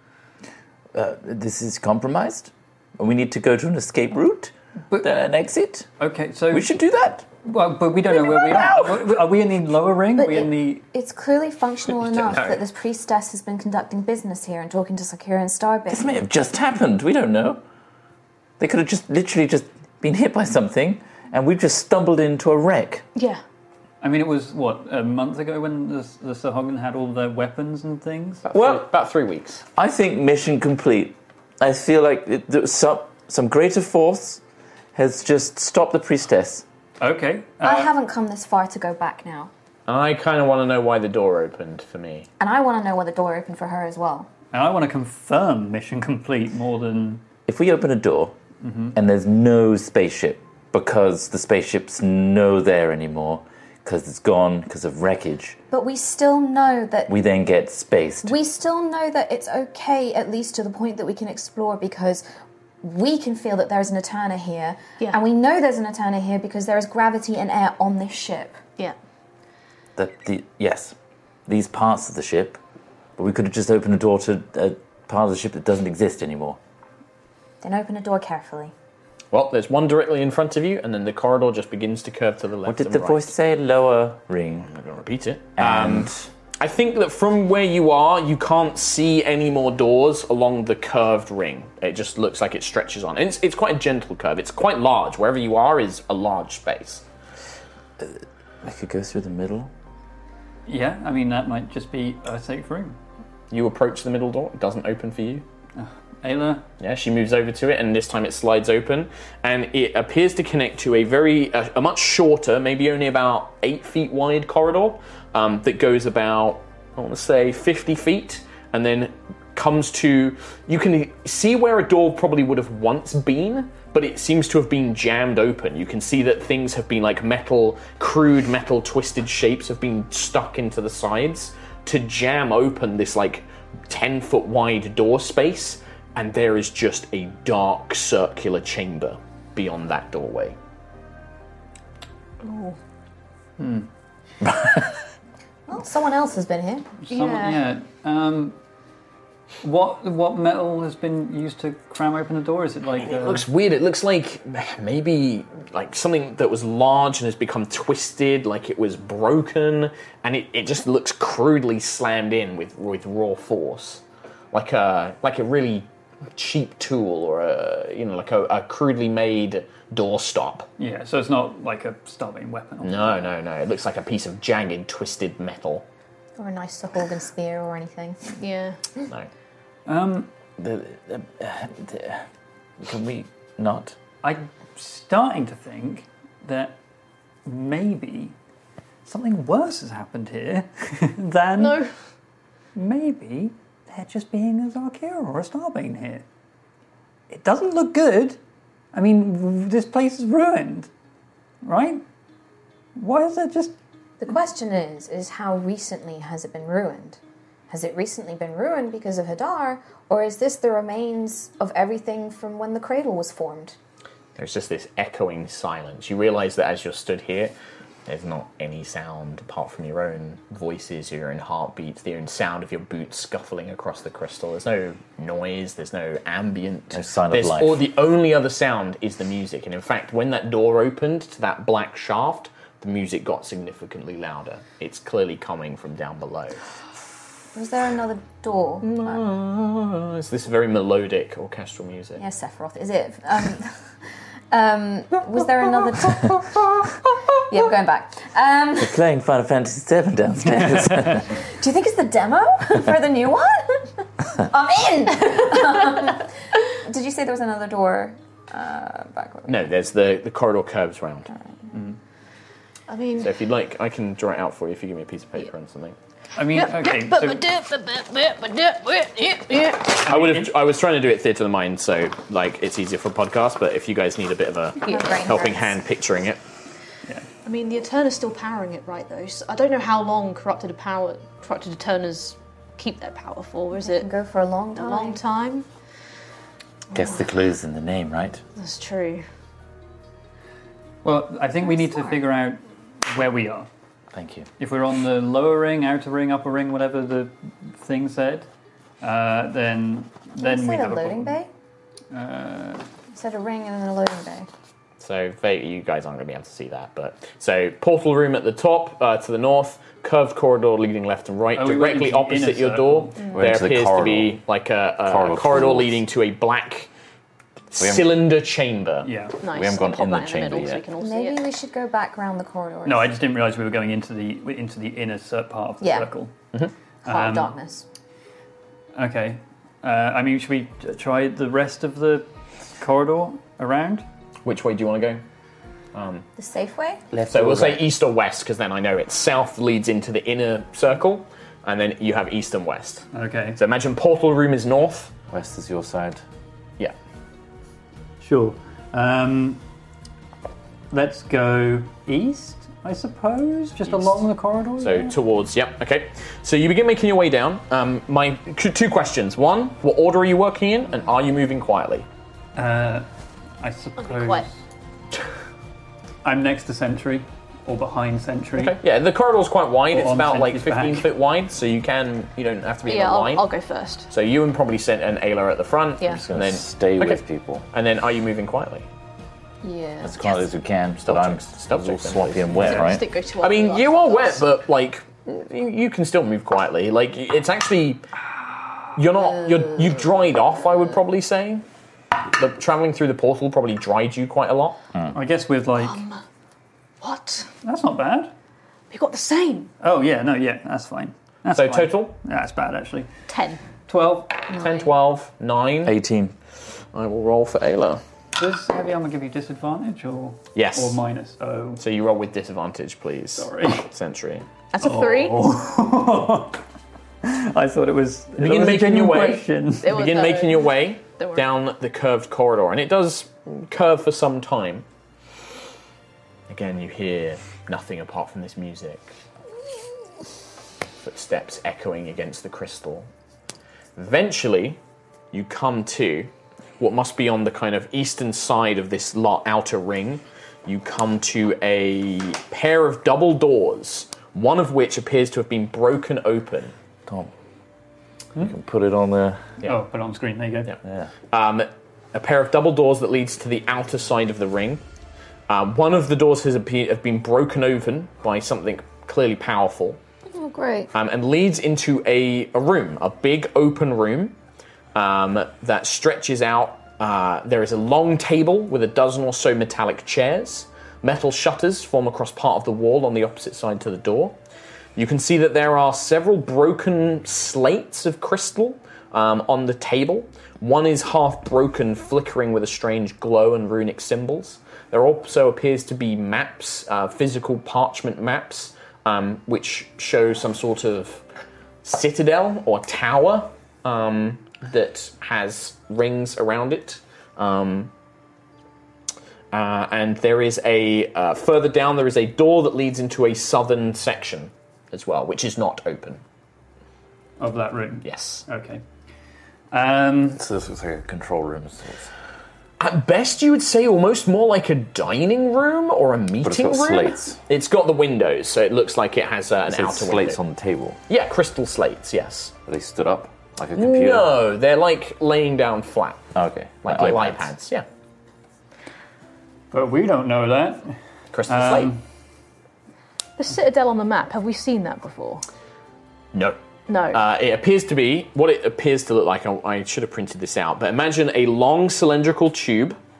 that? This is compromised. We need to go to an escape route, an exit. Okay, so we should do that. Well, but we don't know where we are. Are we in the lower ring? But Are we in the? It's clearly functional enough that this priestess has been conducting business here and talking to Sakura and Starbase. This may have just happened. We don't know. They could have just literally just been hit by something, and we've just stumbled into a wreck. Yeah. I mean, it was, a month ago when the Sahuagin had all their weapons and things? About 3 weeks. I think mission complete. I feel like some greater force has just stopped the priestess. Okay. I haven't come this far to go back now. I kind of want to know why the door opened for me. And I want to know why the door opened for her as well. And I want to confirm mission complete more than... If we open a door and there's no spaceship because the spaceship's no there anymore because it's gone because of wreckage... But we still know that... We then get spaced. We still know that it's okay, at least to the point that we can explore, because we can feel that there's an Eterna here. Yeah. And we know there's an Eterna here because there is gravity and air on this ship. Yeah. Yes. These parts of the ship, but we could have just opened a door to a part of the ship that doesn't exist anymore. Then open a door carefully. Well, there's one directly in front of you, and then the corridor just begins to curve to the left. What did the voice say? Lower ring. I'm not going to repeat it. And I think that from where you are, you can't see any more doors along the curved ring. It just looks like it stretches on. And it's quite a gentle curve. It's quite large. Wherever you are is a large space. I could go through the middle. Yeah, I mean, that might just be a safe room. You approach the middle door. It doesn't open for you. Ayla? Yeah, she moves over to it, and this time it slides open, and it appears to connect to a much shorter, maybe only about 8 feet wide corridor that goes about, I want to say, 50 feet, and then comes to... You can see where a door probably would have once been, but it seems to have been jammed open. You can see that things have been like crude metal twisted shapes have been stuck into the sides to jam open this like 10-foot wide door space. And there is just a dark circular chamber beyond that doorway. Oh. Well, someone else has been here. What metal has been used to cram open the door? Is it like... It looks weird. It looks like maybe like something that was large and has become twisted, like it was broken, and it just looks crudely slammed in with raw force. Like a really... cheap tool or a crudely made doorstop. Yeah, so it's not like a Starbane weapon. No. It looks like a piece of jagged, twisted metal. Or a nice Sahuagin spear or anything. Yeah. No. Can we not? I'm starting to think that maybe something worse has happened here than... No. Maybe... they're just being a Zarkira or a Starbane here. It doesn't look good. I mean, this place is ruined, right? Why is it just... The question is how recently has it been ruined? Has it recently been ruined because of Hadar, or is this the remains of everything from when the cradle was formed? There's just this echoing silence. You realise that as you're stood here, there's not any sound apart from your own voices, your own heartbeats, the own sound of your boots scuffling across the crystal. There's no noise, there's no ambient. No sign of life. Or the only other sound is the music. And in fact, when that door opened to that black shaft, the music got significantly louder. It's clearly coming from down below. Was there another door? It's this very melodic orchestral music. Yeah, Sephiroth is it. Was there another... Yeah, we're going back. We're playing Final Fantasy VII downstairs. Do you think it's the demo for the new one? I'm in! Did you say there was another door back? No, there's the corridor curves round. I mean, So if you'd like, I can draw it out for you if you give me a piece of paper and something. I mean, okay. So, I was trying to do it theatre of the mind, so like it's easier for a podcast. But if you guys need a bit of a helping hand picturing it, I mean, the Eterna's still powering it, right? Though, so I don't know how long corrupted Eternas keep their power for. Is it Can go for a long time. a long time? Guess the clue's in the name, right? That's true. well, I think we need to figure out where we are. Thank you. If we're on the lower ring, outer ring, upper ring, whatever the thing said, then we have a loading problem. bay? You said a ring and then a loading bay. so you guys aren't going to be able to see that. But so portal room at the top to the north, curved corridor leading left and right, Oh, we went directly into the opposite inner your door. We're There into the appears to corridor. be like a corridor towards. leading to a black cylinder chamber. Yeah. Nice. We haven't gone I'll pop in the that the chamber middle so yet. we can all see Maybe it. we should go back around the corridor. No, I just didn't realise we were going into the inner part of the Yeah. circle. Heart of darkness. Okay. I mean, should we try the rest of the corridor around? Which way do you want to go? The safe way? Left So or we'll say right? east or west, because then I know it's south leads into the inner circle, and then you have east and west. Okay. So imagine portal room is north. West is your side. Yeah. Sure. Let's go east, I suppose, just along the corridor. So yeah? towards, yep, okay. So you begin making your way down. My two questions. One, what order are you working in, and are you moving quietly? I suppose quiet. I'm next to Sentry or behind Sentry. Okay. Yeah, the corridor's quite wide. Or It's on about like Sentry's 15 back. foot wide, so you don't have to be in Yeah, a line. I'll go first. So you and probably sent an Ayla at the front. Yeah. Just And gonna then stay okay. with people And then are you moving quietly? Yeah. as quietly as we can. Stealth But I'm checks. Stealth all checks then, swampy please. and wet, Yeah, right? stick go to I mean, our you are last wet, but like you can still move quietly. Like it's actually you've dried off. I would probably say. The traveling through the portal probably dried you quite a lot. I guess with like What? that's not bad. We got the same. Oh yeah, no, yeah, that's fine. That's So fine. total Yeah, that's bad actually. 10. 12. 10, 12, 9. 18. I will roll for Ayla. Does heavy armor give you disadvantage or Yes. or minus? Oh, So you roll with disadvantage, please. sorry. Sentry. That's a 3. I thought it was. Begin it was a making your genuine way. question. It was, Begin making your way Don't worry. down the curved corridor, and it does curve for some time. Again, you hear nothing apart from this music. Footsteps echoing against the crystal. Eventually, you come to what must be on the kind of eastern side of this outer ring. You come to a pair of double doors, one of which appears to have been broken open. Tom, you can put it on there. Yeah. Oh, put it on screen. There you go. Yeah. A pair of double doors that leads to the outer side of the ring. One of the doors have been broken open by something clearly powerful, Oh, great. and leads into a room, a big open room that stretches out. There is a long table with a dozen or so metallic chairs. Metal shutters form across part of the wall on the opposite side to the door. You can see that there are several broken slates of crystal on the table. One is half broken, flickering with a strange glow and runic symbols. There also appears to be maps, physical parchment maps, which show some sort of citadel or tower that has rings around it. And there is further down, there is a door that leads into a southern section as well, which is not open. Of that room. Yes. Okay. So this looks like a control room of sorts. At best, you would say almost more like a dining room or a meeting But it's got room. slates. It's got the windows, so it looks like it has an So outer it's slates window. on the table. Yeah, crystal slates, yes. Are they stood up like a computer? No, they're like laying down flat, Okay. like little iPads. Yeah, But we don't know that. crystal slate. The Citadel on the map, have we seen that before? No. No. It appears to be what it appears to look like. I should have printed this out, but imagine a long cylindrical tube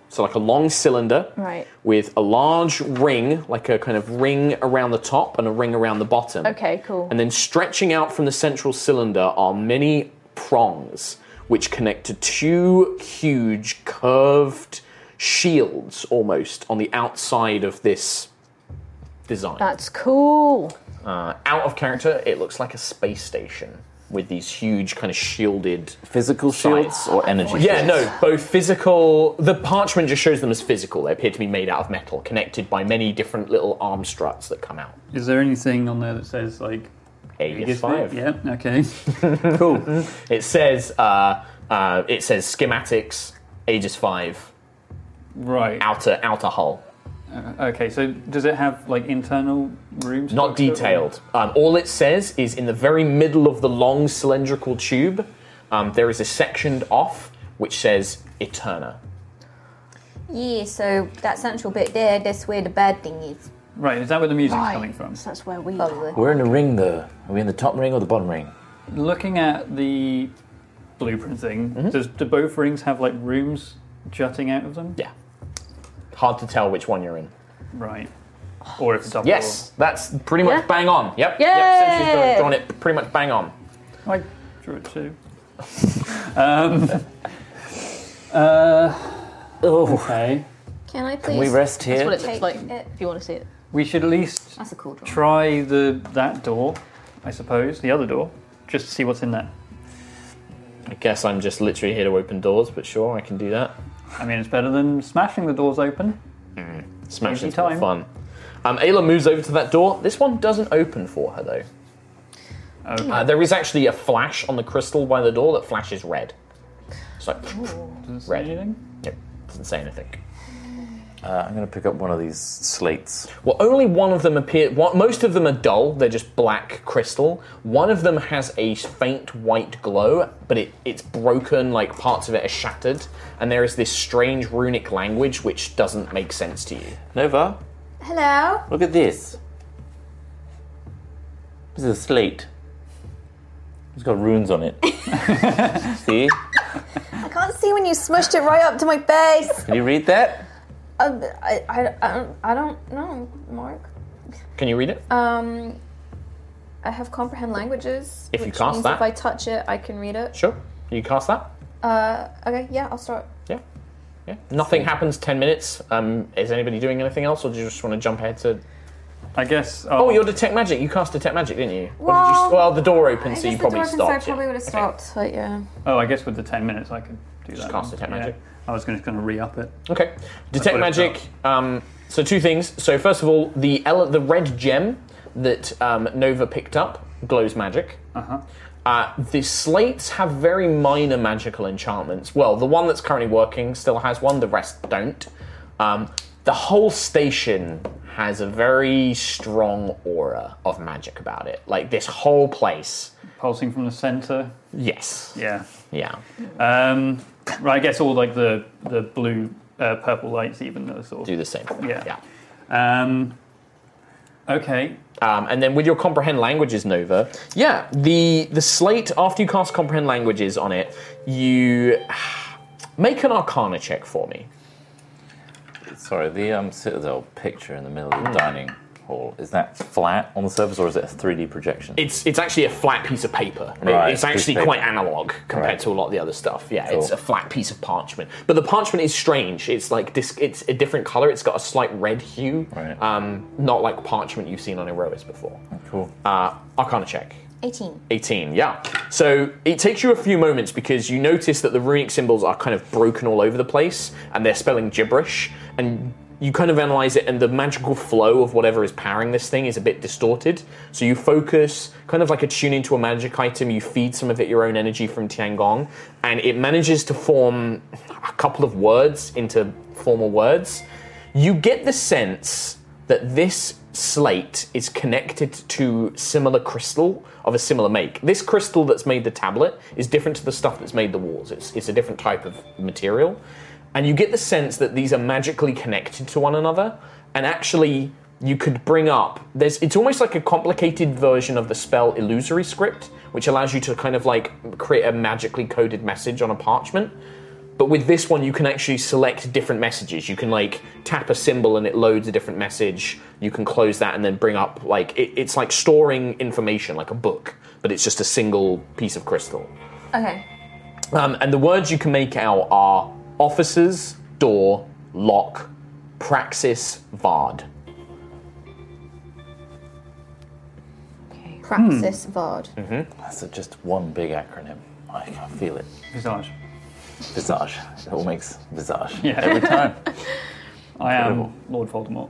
So like a long cylinder Right. with a large ring, like a kind of ring around the top and a ring around the bottom. Okay, cool. And then stretching out from the central cylinder are many prongs which connect to two huge curved shields almost on the outside of this design. That's cool. Out of character, it looks like a space station with these huge kind of shielded Physical shields sides. or energy Yeah, shields? no, both physical. The parchment just shows them as physical. They appear to be made out of metal, connected by many different little arm struts that come out. Is there anything on there that says like Aegis 5. Yeah. Okay. Cool. It says schematics, Aegis 5, Right. outer hull. Okay. So does it have like internal rooms? Not detailed. All it says is in the very middle of the long cylindrical tube, there is a sectioned off which says Eterna. Yeah, so that central bit there, that's where the bad thing is. Right. Is that where the music's coming from? So that's where we Probably. We're in a ring though. Are we in the top ring or the bottom ring? Looking at the blueprint thing, do both rings have like rooms jutting out of them? Yeah. Hard to tell which one you're in. Right. Or if it's up. Yes, that's pretty much Yeah? bang on. Yep. Yay! Yep. Sentry's drawn it pretty much bang on. I drew it too. Okay. Can I please? Can we rest That's what here? it looks Take like, it. if you want to see it. We should at least That's a cool drawing. try that door, I suppose, the other door, just to see what's in there. I guess I'm just literally here to open doors, but sure, I can do that. I mean, it's better than smashing the doors open. Smashing Easy time. fun. Ayla moves over to that door. This one doesn't open for her, though. Okay. There is actually a flash on the crystal by the door that flashes red. So, Does it say red. anything? yep, doesn't say anything. I'm going to pick up one of these slates. Well, only one of them appear. Most of them are dull. They're just black crystal. One of them has a faint white glow, but it's broken. Like parts of it are shattered, and there is this strange runic language which doesn't make sense to you. Nova, Hello? look at this. This is a slate. It's got runes on it. See? I can't see when you smushed it right up to my face. Can you read that? I don't know, Mark. Can you read it? I have comprehend languages. If you which cast means that. if I touch it, I can read it. Sure. You cast that. Okay, yeah, I'll start. Yeah. Yeah. Nothing happens. 10 minutes. Is anybody doing anything else, or do you just want to jump ahead to? I guess. Oh, you're detect magic. You cast detect magic, didn't you? Or Well, did you? Well, the door opened, I so guess you the probably door opens, stopped. so I yeah. probably would have stopped, but yeah. Oh, I guess with the 10 minutes I could do that. cast then. detect magic. I was going to re-up it. Okay. Detect what I've magic. So two things. So first of all, the red gem that Nova picked up glows magic. The slates have very minor magical enchantments. Well, the one that's currently working still has one. The rest don't. The whole station has a very strong aura of magic about it. Like this whole place. Pulsing from the centre. Yes. Yeah. Yeah. Right, I guess all like the blue, purple lights even are sort of... Do the same. Yeah. Yeah. Okay. And then with your comprehend languages, Nova, the slate, after you cast comprehend languages on it, you make an Arcana check for me. Sorry, the Citadel picture in the middle of the dining hall, is that flat on the surface or is it a 3D projection? It's actually a flat piece of paper. Right, It's actually piece of quite paper. analog compared Right. to a lot of the other stuff. Yeah, Cool. it's a flat piece of parchment. But the parchment is strange. It's like it's a different color. It's got a slight red hue. Right. Not like parchment you've seen on Erois before. Cool. Arcana check. 18. 18, yeah. So it takes you a few moments because you notice that the runic symbols are kind of broken all over the place and they're spelling gibberish. And you kind of analyze it, and the magical flow of whatever is powering this thing is a bit distorted. So you focus, kind of like a tune into a magic item, you feed some of it your own energy from Tiangong, and it manages to form a couple of words into formal words. You get the sense that this slate is connected to similar crystal of a similar make. This crystal that's made the tablet is different to the stuff that's made the walls. It's a different type of material. And you get the sense that these are magically connected to one another, and actually you could bring up, it's almost like a complicated version of the spell Illusory Script, which allows you to kind of like create a magically coded message on a parchment. But with this one, you can actually select different messages. You can like tap a symbol and it loads a different message. You can close that and then bring up like it's like storing information like a book, but it's just a single piece of crystal. Okay. And the words you can make out are officers, door, lock, praxis, vard. Okay. Praxis Vard. That's just one big acronym. I can feel it. Visage. Visage. It all makes visage Yeah. every time. I am Lord Voldemort.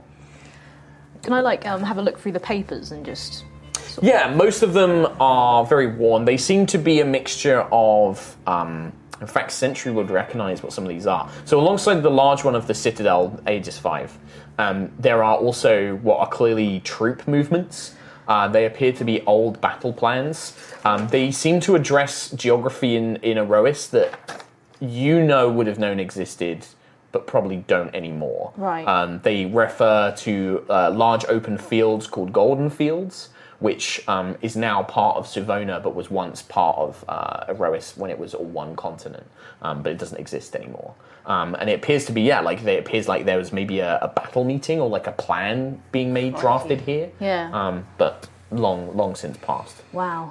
Can I like have a look through the papers and just? Yeah, most of them are very worn. They seem to be a mixture of. In fact, Sentry would recognise what some of these are. So alongside the large one of the Citadel, Aegis 5, there are also what are clearly troop movements. They appear to be old battle plans. They seem to address geography in Erois that you know would have known existed, but probably don't anymore. Right. They refer to large open fields called Golden Fields, which is now part of Savona, but was once part of Erois when it was all one continent, but it doesn't exist anymore. And it appears to be, it appears like there was maybe a battle meeting or like a plan being made, drafted here. Yeah. But long since passed. Wow.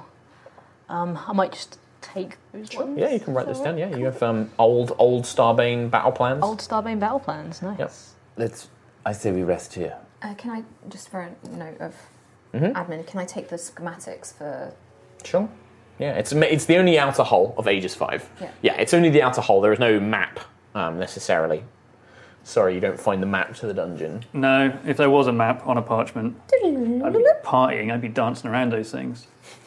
I might just take those ones. Yeah, you can write this down. Yeah, you have old Starbane battle plans. Old Starbane battle plans. Nice. Yep. I say we rest here. Can I, just for a note of admin, can I take the schematics for... Sure. Yeah, it's the only outer hull of Aegis 5. Yeah. It's only the outer hull. There is no map, necessarily. Sorry, you don't find the map to the dungeon. No, if there was a map on a parchment, I'd be partying, I'd be dancing around those things.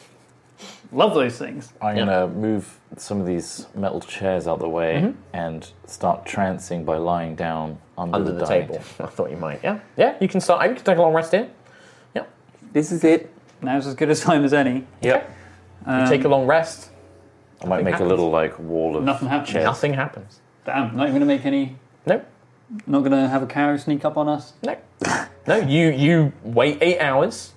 Love those things. I'm going to move some of these metal chairs out of the way and start trancing by lying down under the table. I thought you might. Yeah. You can start. You can take a long rest here. Yep. This is it. Now's as good a time as any. Yep. You take a long rest. I might make a little wall of Nothing happens. chairs. Nothing happens. Damn, not even going to make any... Nope. Not going to have a cow sneak up on us? No. No, you wait 8 hours.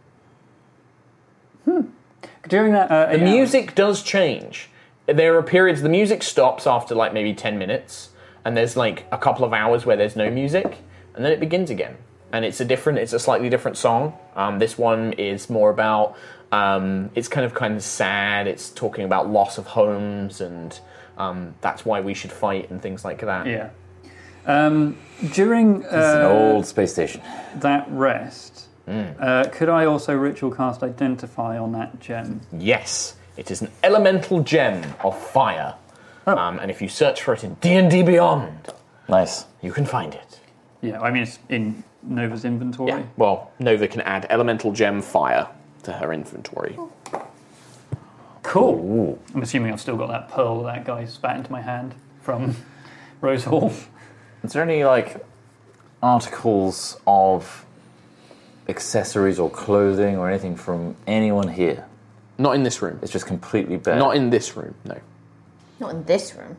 During that... The music does change. There are periods, the music stops after maybe 10 minutes, and there's a couple of hours where there's no music, and then it begins again. And it's a slightly different song. This one is more about, it's kind of sad. It's talking about loss of homes, and that's why we should fight, and things like that. Yeah. During It's an old space station. that rest, could I also ritual cast Identify on that gem? Yes, it is an elemental gem of fire. And if you search for it in D&D Beyond, Nice. you can find it. Yeah, I mean, it's in Nova's inventory. Yeah, well, Nova can add elemental gem fire to her inventory. Cool. Ooh. I'm assuming I've still got that pearl that guy spat into my hand from Rose Hall. Is there any articles of accessories or clothing or anything from anyone here? Not in this room. It's just completely bare. Not in this room, no. Not in this room.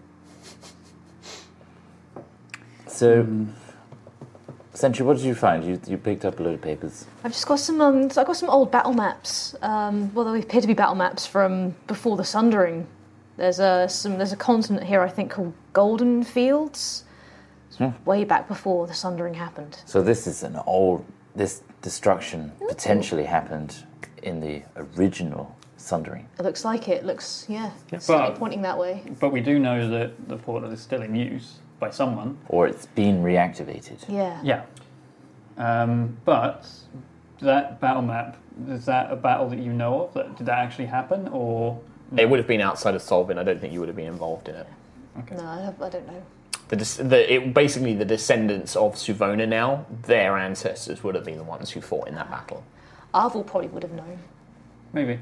So, Sentry, what did you find? You picked up a load of papers. I've just got some. I've got some old battle maps. They appear to be battle maps from before the Sundering. There's a continent here, I think, called Golden Fields. Way back before the Sundering happened. So this is this destruction potentially happened in the original Sundering. It looks like it. Looks, But- certainly pointing that way. But we do know that the portal is still in use by someone. Or it's been reactivated. Yeah. Yeah. But that battle map, is that a battle that you know of? Did that actually happen, or...? It would have been outside of Solvin. I don't think you would have been involved in it. Okay. No, I don't know. Basically, the descendants of Suvona now, their ancestors would have been the ones who fought in that battle. Arvel probably would have known. Maybe.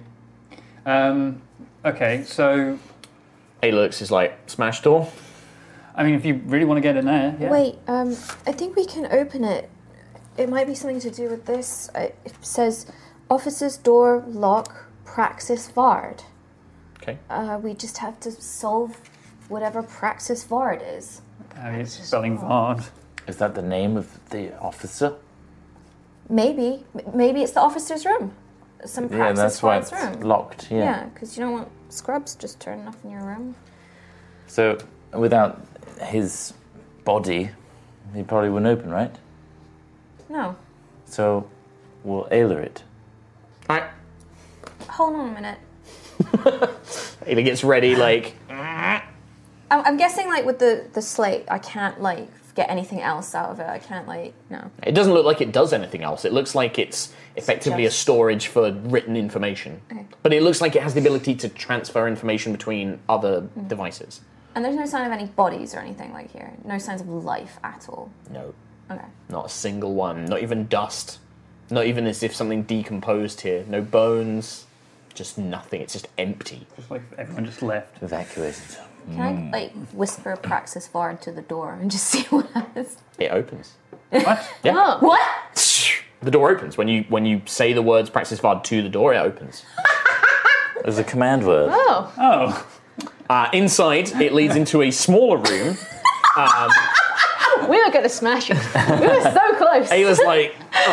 Okay, so... Alux is like, smash door? I mean, if you really want to get in there, yeah. Wait, I think we can open it. It might be something to do with this. It says, officer's door, lock, Praxis Vard. Okay. We just have to solve whatever Praxis Vard is. It's spelling Vard. Is that the name of the officer? Maybe it's the officer's room. Some Yeah, Praxis that's why Vard's it's room. locked. Yeah, because you don't want scrubs just turning up in your room. So, without his body, he probably wouldn't open, right? No. So we'll Ayla it. Alright. Hold on a minute. Ayla gets ready, like... I'm guessing, like, with the slate, I can't, like, get anything else out of it. I can't, like, no. It doesn't look like it does anything else. It looks like it's effectively a storage for written information. Okay. But it looks like it has the ability to transfer information between other devices. And there's no sign of any bodies or anything, like, here? No signs of life at all? No. Okay. Not a single one. Not even dust. Not even as if something decomposed here. No bones. Just nothing. It's just empty. It's like everyone just left. Evacuated. Can I, like, whisper Praxis Vard to the door and just see what happens? It opens. What? Yeah. Oh. What? The door opens. When you say the words Praxis Vard to the door, it opens. There's a command word. Oh. Inside, it leads into a smaller room. We were going to smash it. We were so close. Ayla's like,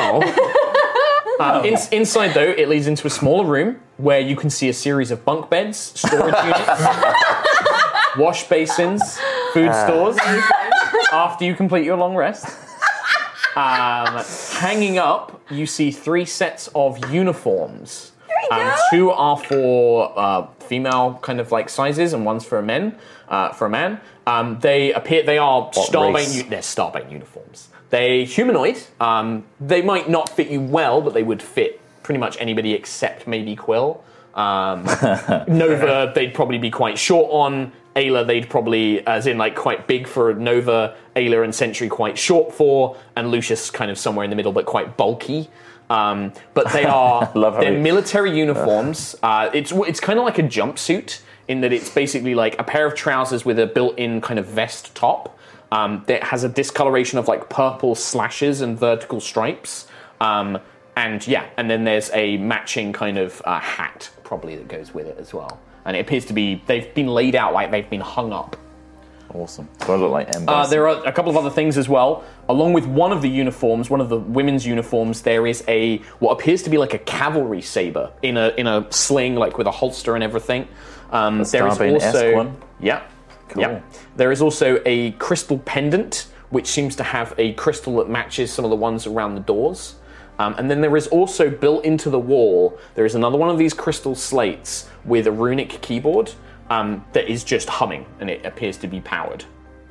inside, though, it leads into a smaller room where you can see a series of bunk beds, storage units, wash basins, food stores. After you complete your long rest. Hanging up, you see 3 sets of uniforms. Two are for female kind of like sizes, and one's for a man. They are Starbane. They're Starbane uniforms. They're humanoid. They might not fit you well, but they would fit pretty much anybody except maybe Quill. Nova, they'd probably be quite short on. Ayla, they'd probably, as in like quite big for Nova. Ayla and Sentry quite short for, and Lucius kind of somewhere in the middle, but quite bulky. But they are they're military uniforms. It's kind of like a jumpsuit in that it's basically like a pair of trousers with a built-in kind of vest top. That has a discoloration of like purple slashes and vertical stripes. And then there's a matching kind of hat probably that goes with it as well. And it appears to be they've been laid out like they've been hung up. Awesome. So I look like embassy. There are a couple of other things as well. Along with one of the uniforms, one of the women's uniforms, there is what appears to be like a cavalry saber in a sling, like with a holster and everything. There is also one. Yeah. Cool. Yeah. There is also a crystal pendant, which seems to have a crystal that matches some of the ones around the doors. And then there is also built into the wall, there is another one of these crystal slates with a runic keyboard that is just humming, and it appears to be powered.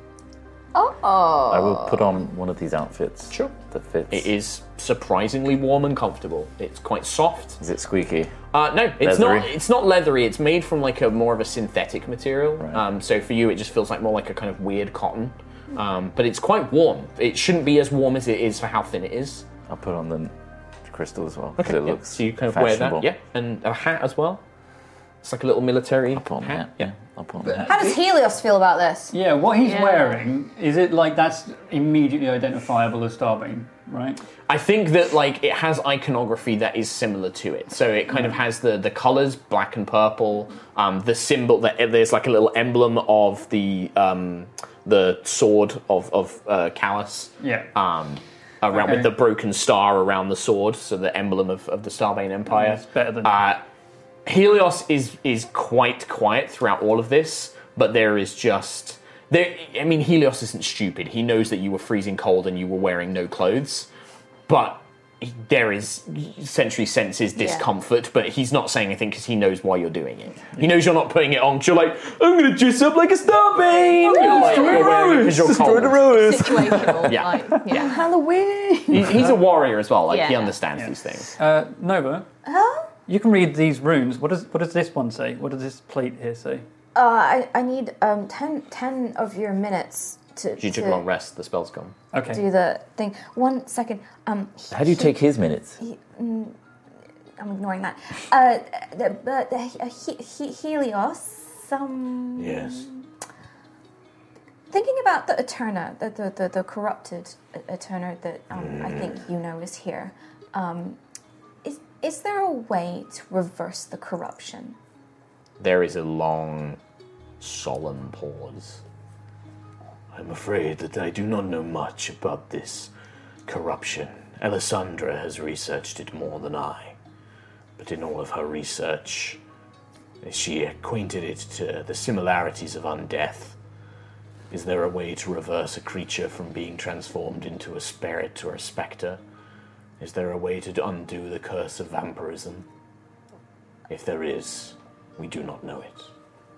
Oh. I will put on one of these outfits. Sure. That fits. It is surprisingly warm and comfortable. It's quite soft. Is it squeaky? No, it's leathery? not. It's not leathery. It's made from like more of a synthetic material. Right. So for you, it just feels like more like a kind of weird cotton. But it's quite warm. It shouldn't be as warm as it is for how thin it is. I'll put on the crystal as well. Because Okay, it looks so you kind of wear that, fashionable. and a hat as well. It's like a little military I'll put on hat. that. Yeah, I'll put on that. How does Helios feel about this? Yeah, what he's Yeah. wearing, is it like that's immediately identifiable as Starbane, right? I think that like it has iconography that is similar to it. So it kind of has the colours, black and purple. The symbol that there's like a little emblem of the sword of Callus. Yeah. Around Okay. with the broken star around the sword, so the emblem of the Starbane Empire. It's better than Helios is quite quiet throughout all of this, but there is just Helios isn't stupid. He knows that you were freezing cold and you were wearing no clothes, but there is Sentry senses discomfort, but he's not saying anything because he knows why you're doing it. He knows you're not putting it on because you're like, I'm going to dress up like a Starbane! You're wearing it because you're cold. Situational. Yeah. Halloween! He's a warrior as well, like he Yeah. understands these things. Nova, Huh? you can read these runes. What does this one say? What does this plate here say? I need 10 of your minutes to You took a long rest, the spell's gone. Okay. do the thing. 1 second. How do you take his minutes? I'm ignoring that. Helios. Yes. Thinking about the Eterna, the corrupted Eterna that I think you know is here. Is there a way to reverse the corruption? There is a long, solemn pause. I'm afraid that I do not know much about this corruption. Alessandra has researched it more than I. But in all of her research, she acquainted it to the similarities of undeath. Is there a way to reverse a creature from being transformed into a spirit or a spectre? Is there a way to undo the curse of vampirism? If there is, we do not know it.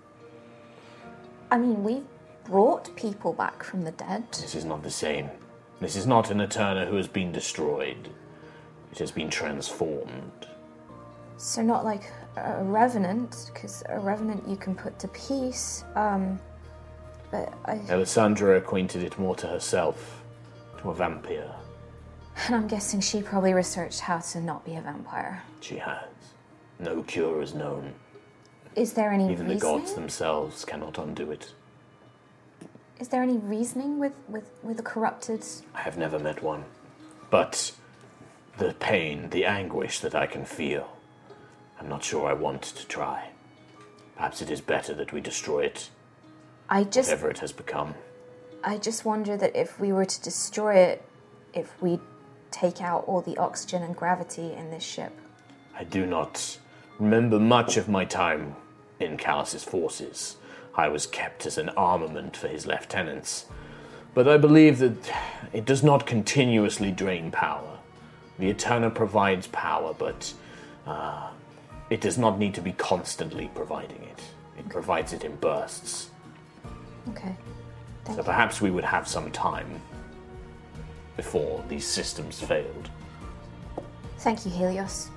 I mean, we've brought people back from the dead. This is not the same. This is not an Eterna who has been destroyed. It has been transformed. So not like a revenant, because a revenant you can put to peace. But Alessandra acquainted it more to herself, to a vampire. And I'm guessing she probably researched how to not be a vampire. She has. No cure is known. Is there any Even reasoning? the gods themselves cannot undo it. Is there any reasoning with the corrupted? I have never met one. But the pain, the anguish that I can feel, I'm not sure I want to try. Perhaps it is better that we destroy it, whatever it has become. I just wonder that if we were to destroy it, if we take out all the oxygen and gravity in this ship. I do not remember much of my time in Callus's forces. I was kept as an armament for his lieutenants. But I believe that it does not continuously drain power. The Eterna provides power, but it does not need to be constantly providing it. It provides it in bursts. Okay. So perhaps we would have some time before these systems failed. Thank you, Helios.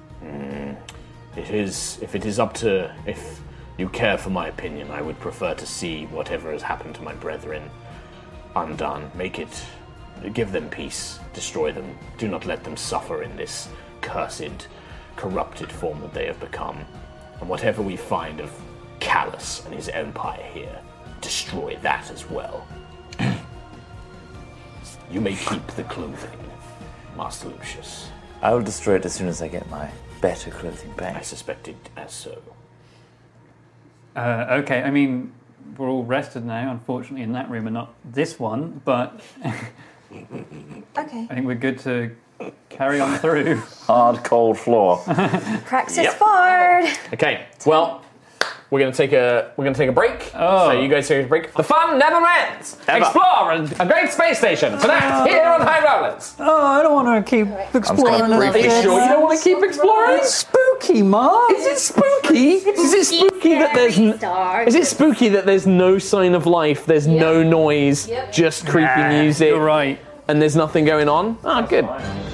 If you care for my opinion, I would prefer to see whatever has happened to my brethren undone. Give them peace, destroy them. Do not let them suffer in this cursed, corrupted form that they have become. And whatever we find of Callus and his empire here, destroy that as well. You may keep the clothing, Master Lucius. I will destroy it as soon as I get my better clothing back. I suspected as so. Okay, I mean, we're all rested now, unfortunately, in that room and not this one, but Okay. I think we're good to carry on through. Hard, cold floor. Praxis forward. Okay, well, we're gonna take a break. Oh. So you guys take a break. The fun never ends. Ever. Explore a great space station tonight here on High Rollers. Oh, I don't want to keep exploring gonna another briefly- Are you sure you don't want to keep exploring? It's spooky, Mark. Is it spooky? Is it spooky that there's Is it spooky that there's no sign of life? There's no noise, just creepy music, You're right. and there's nothing going on? Oh, good.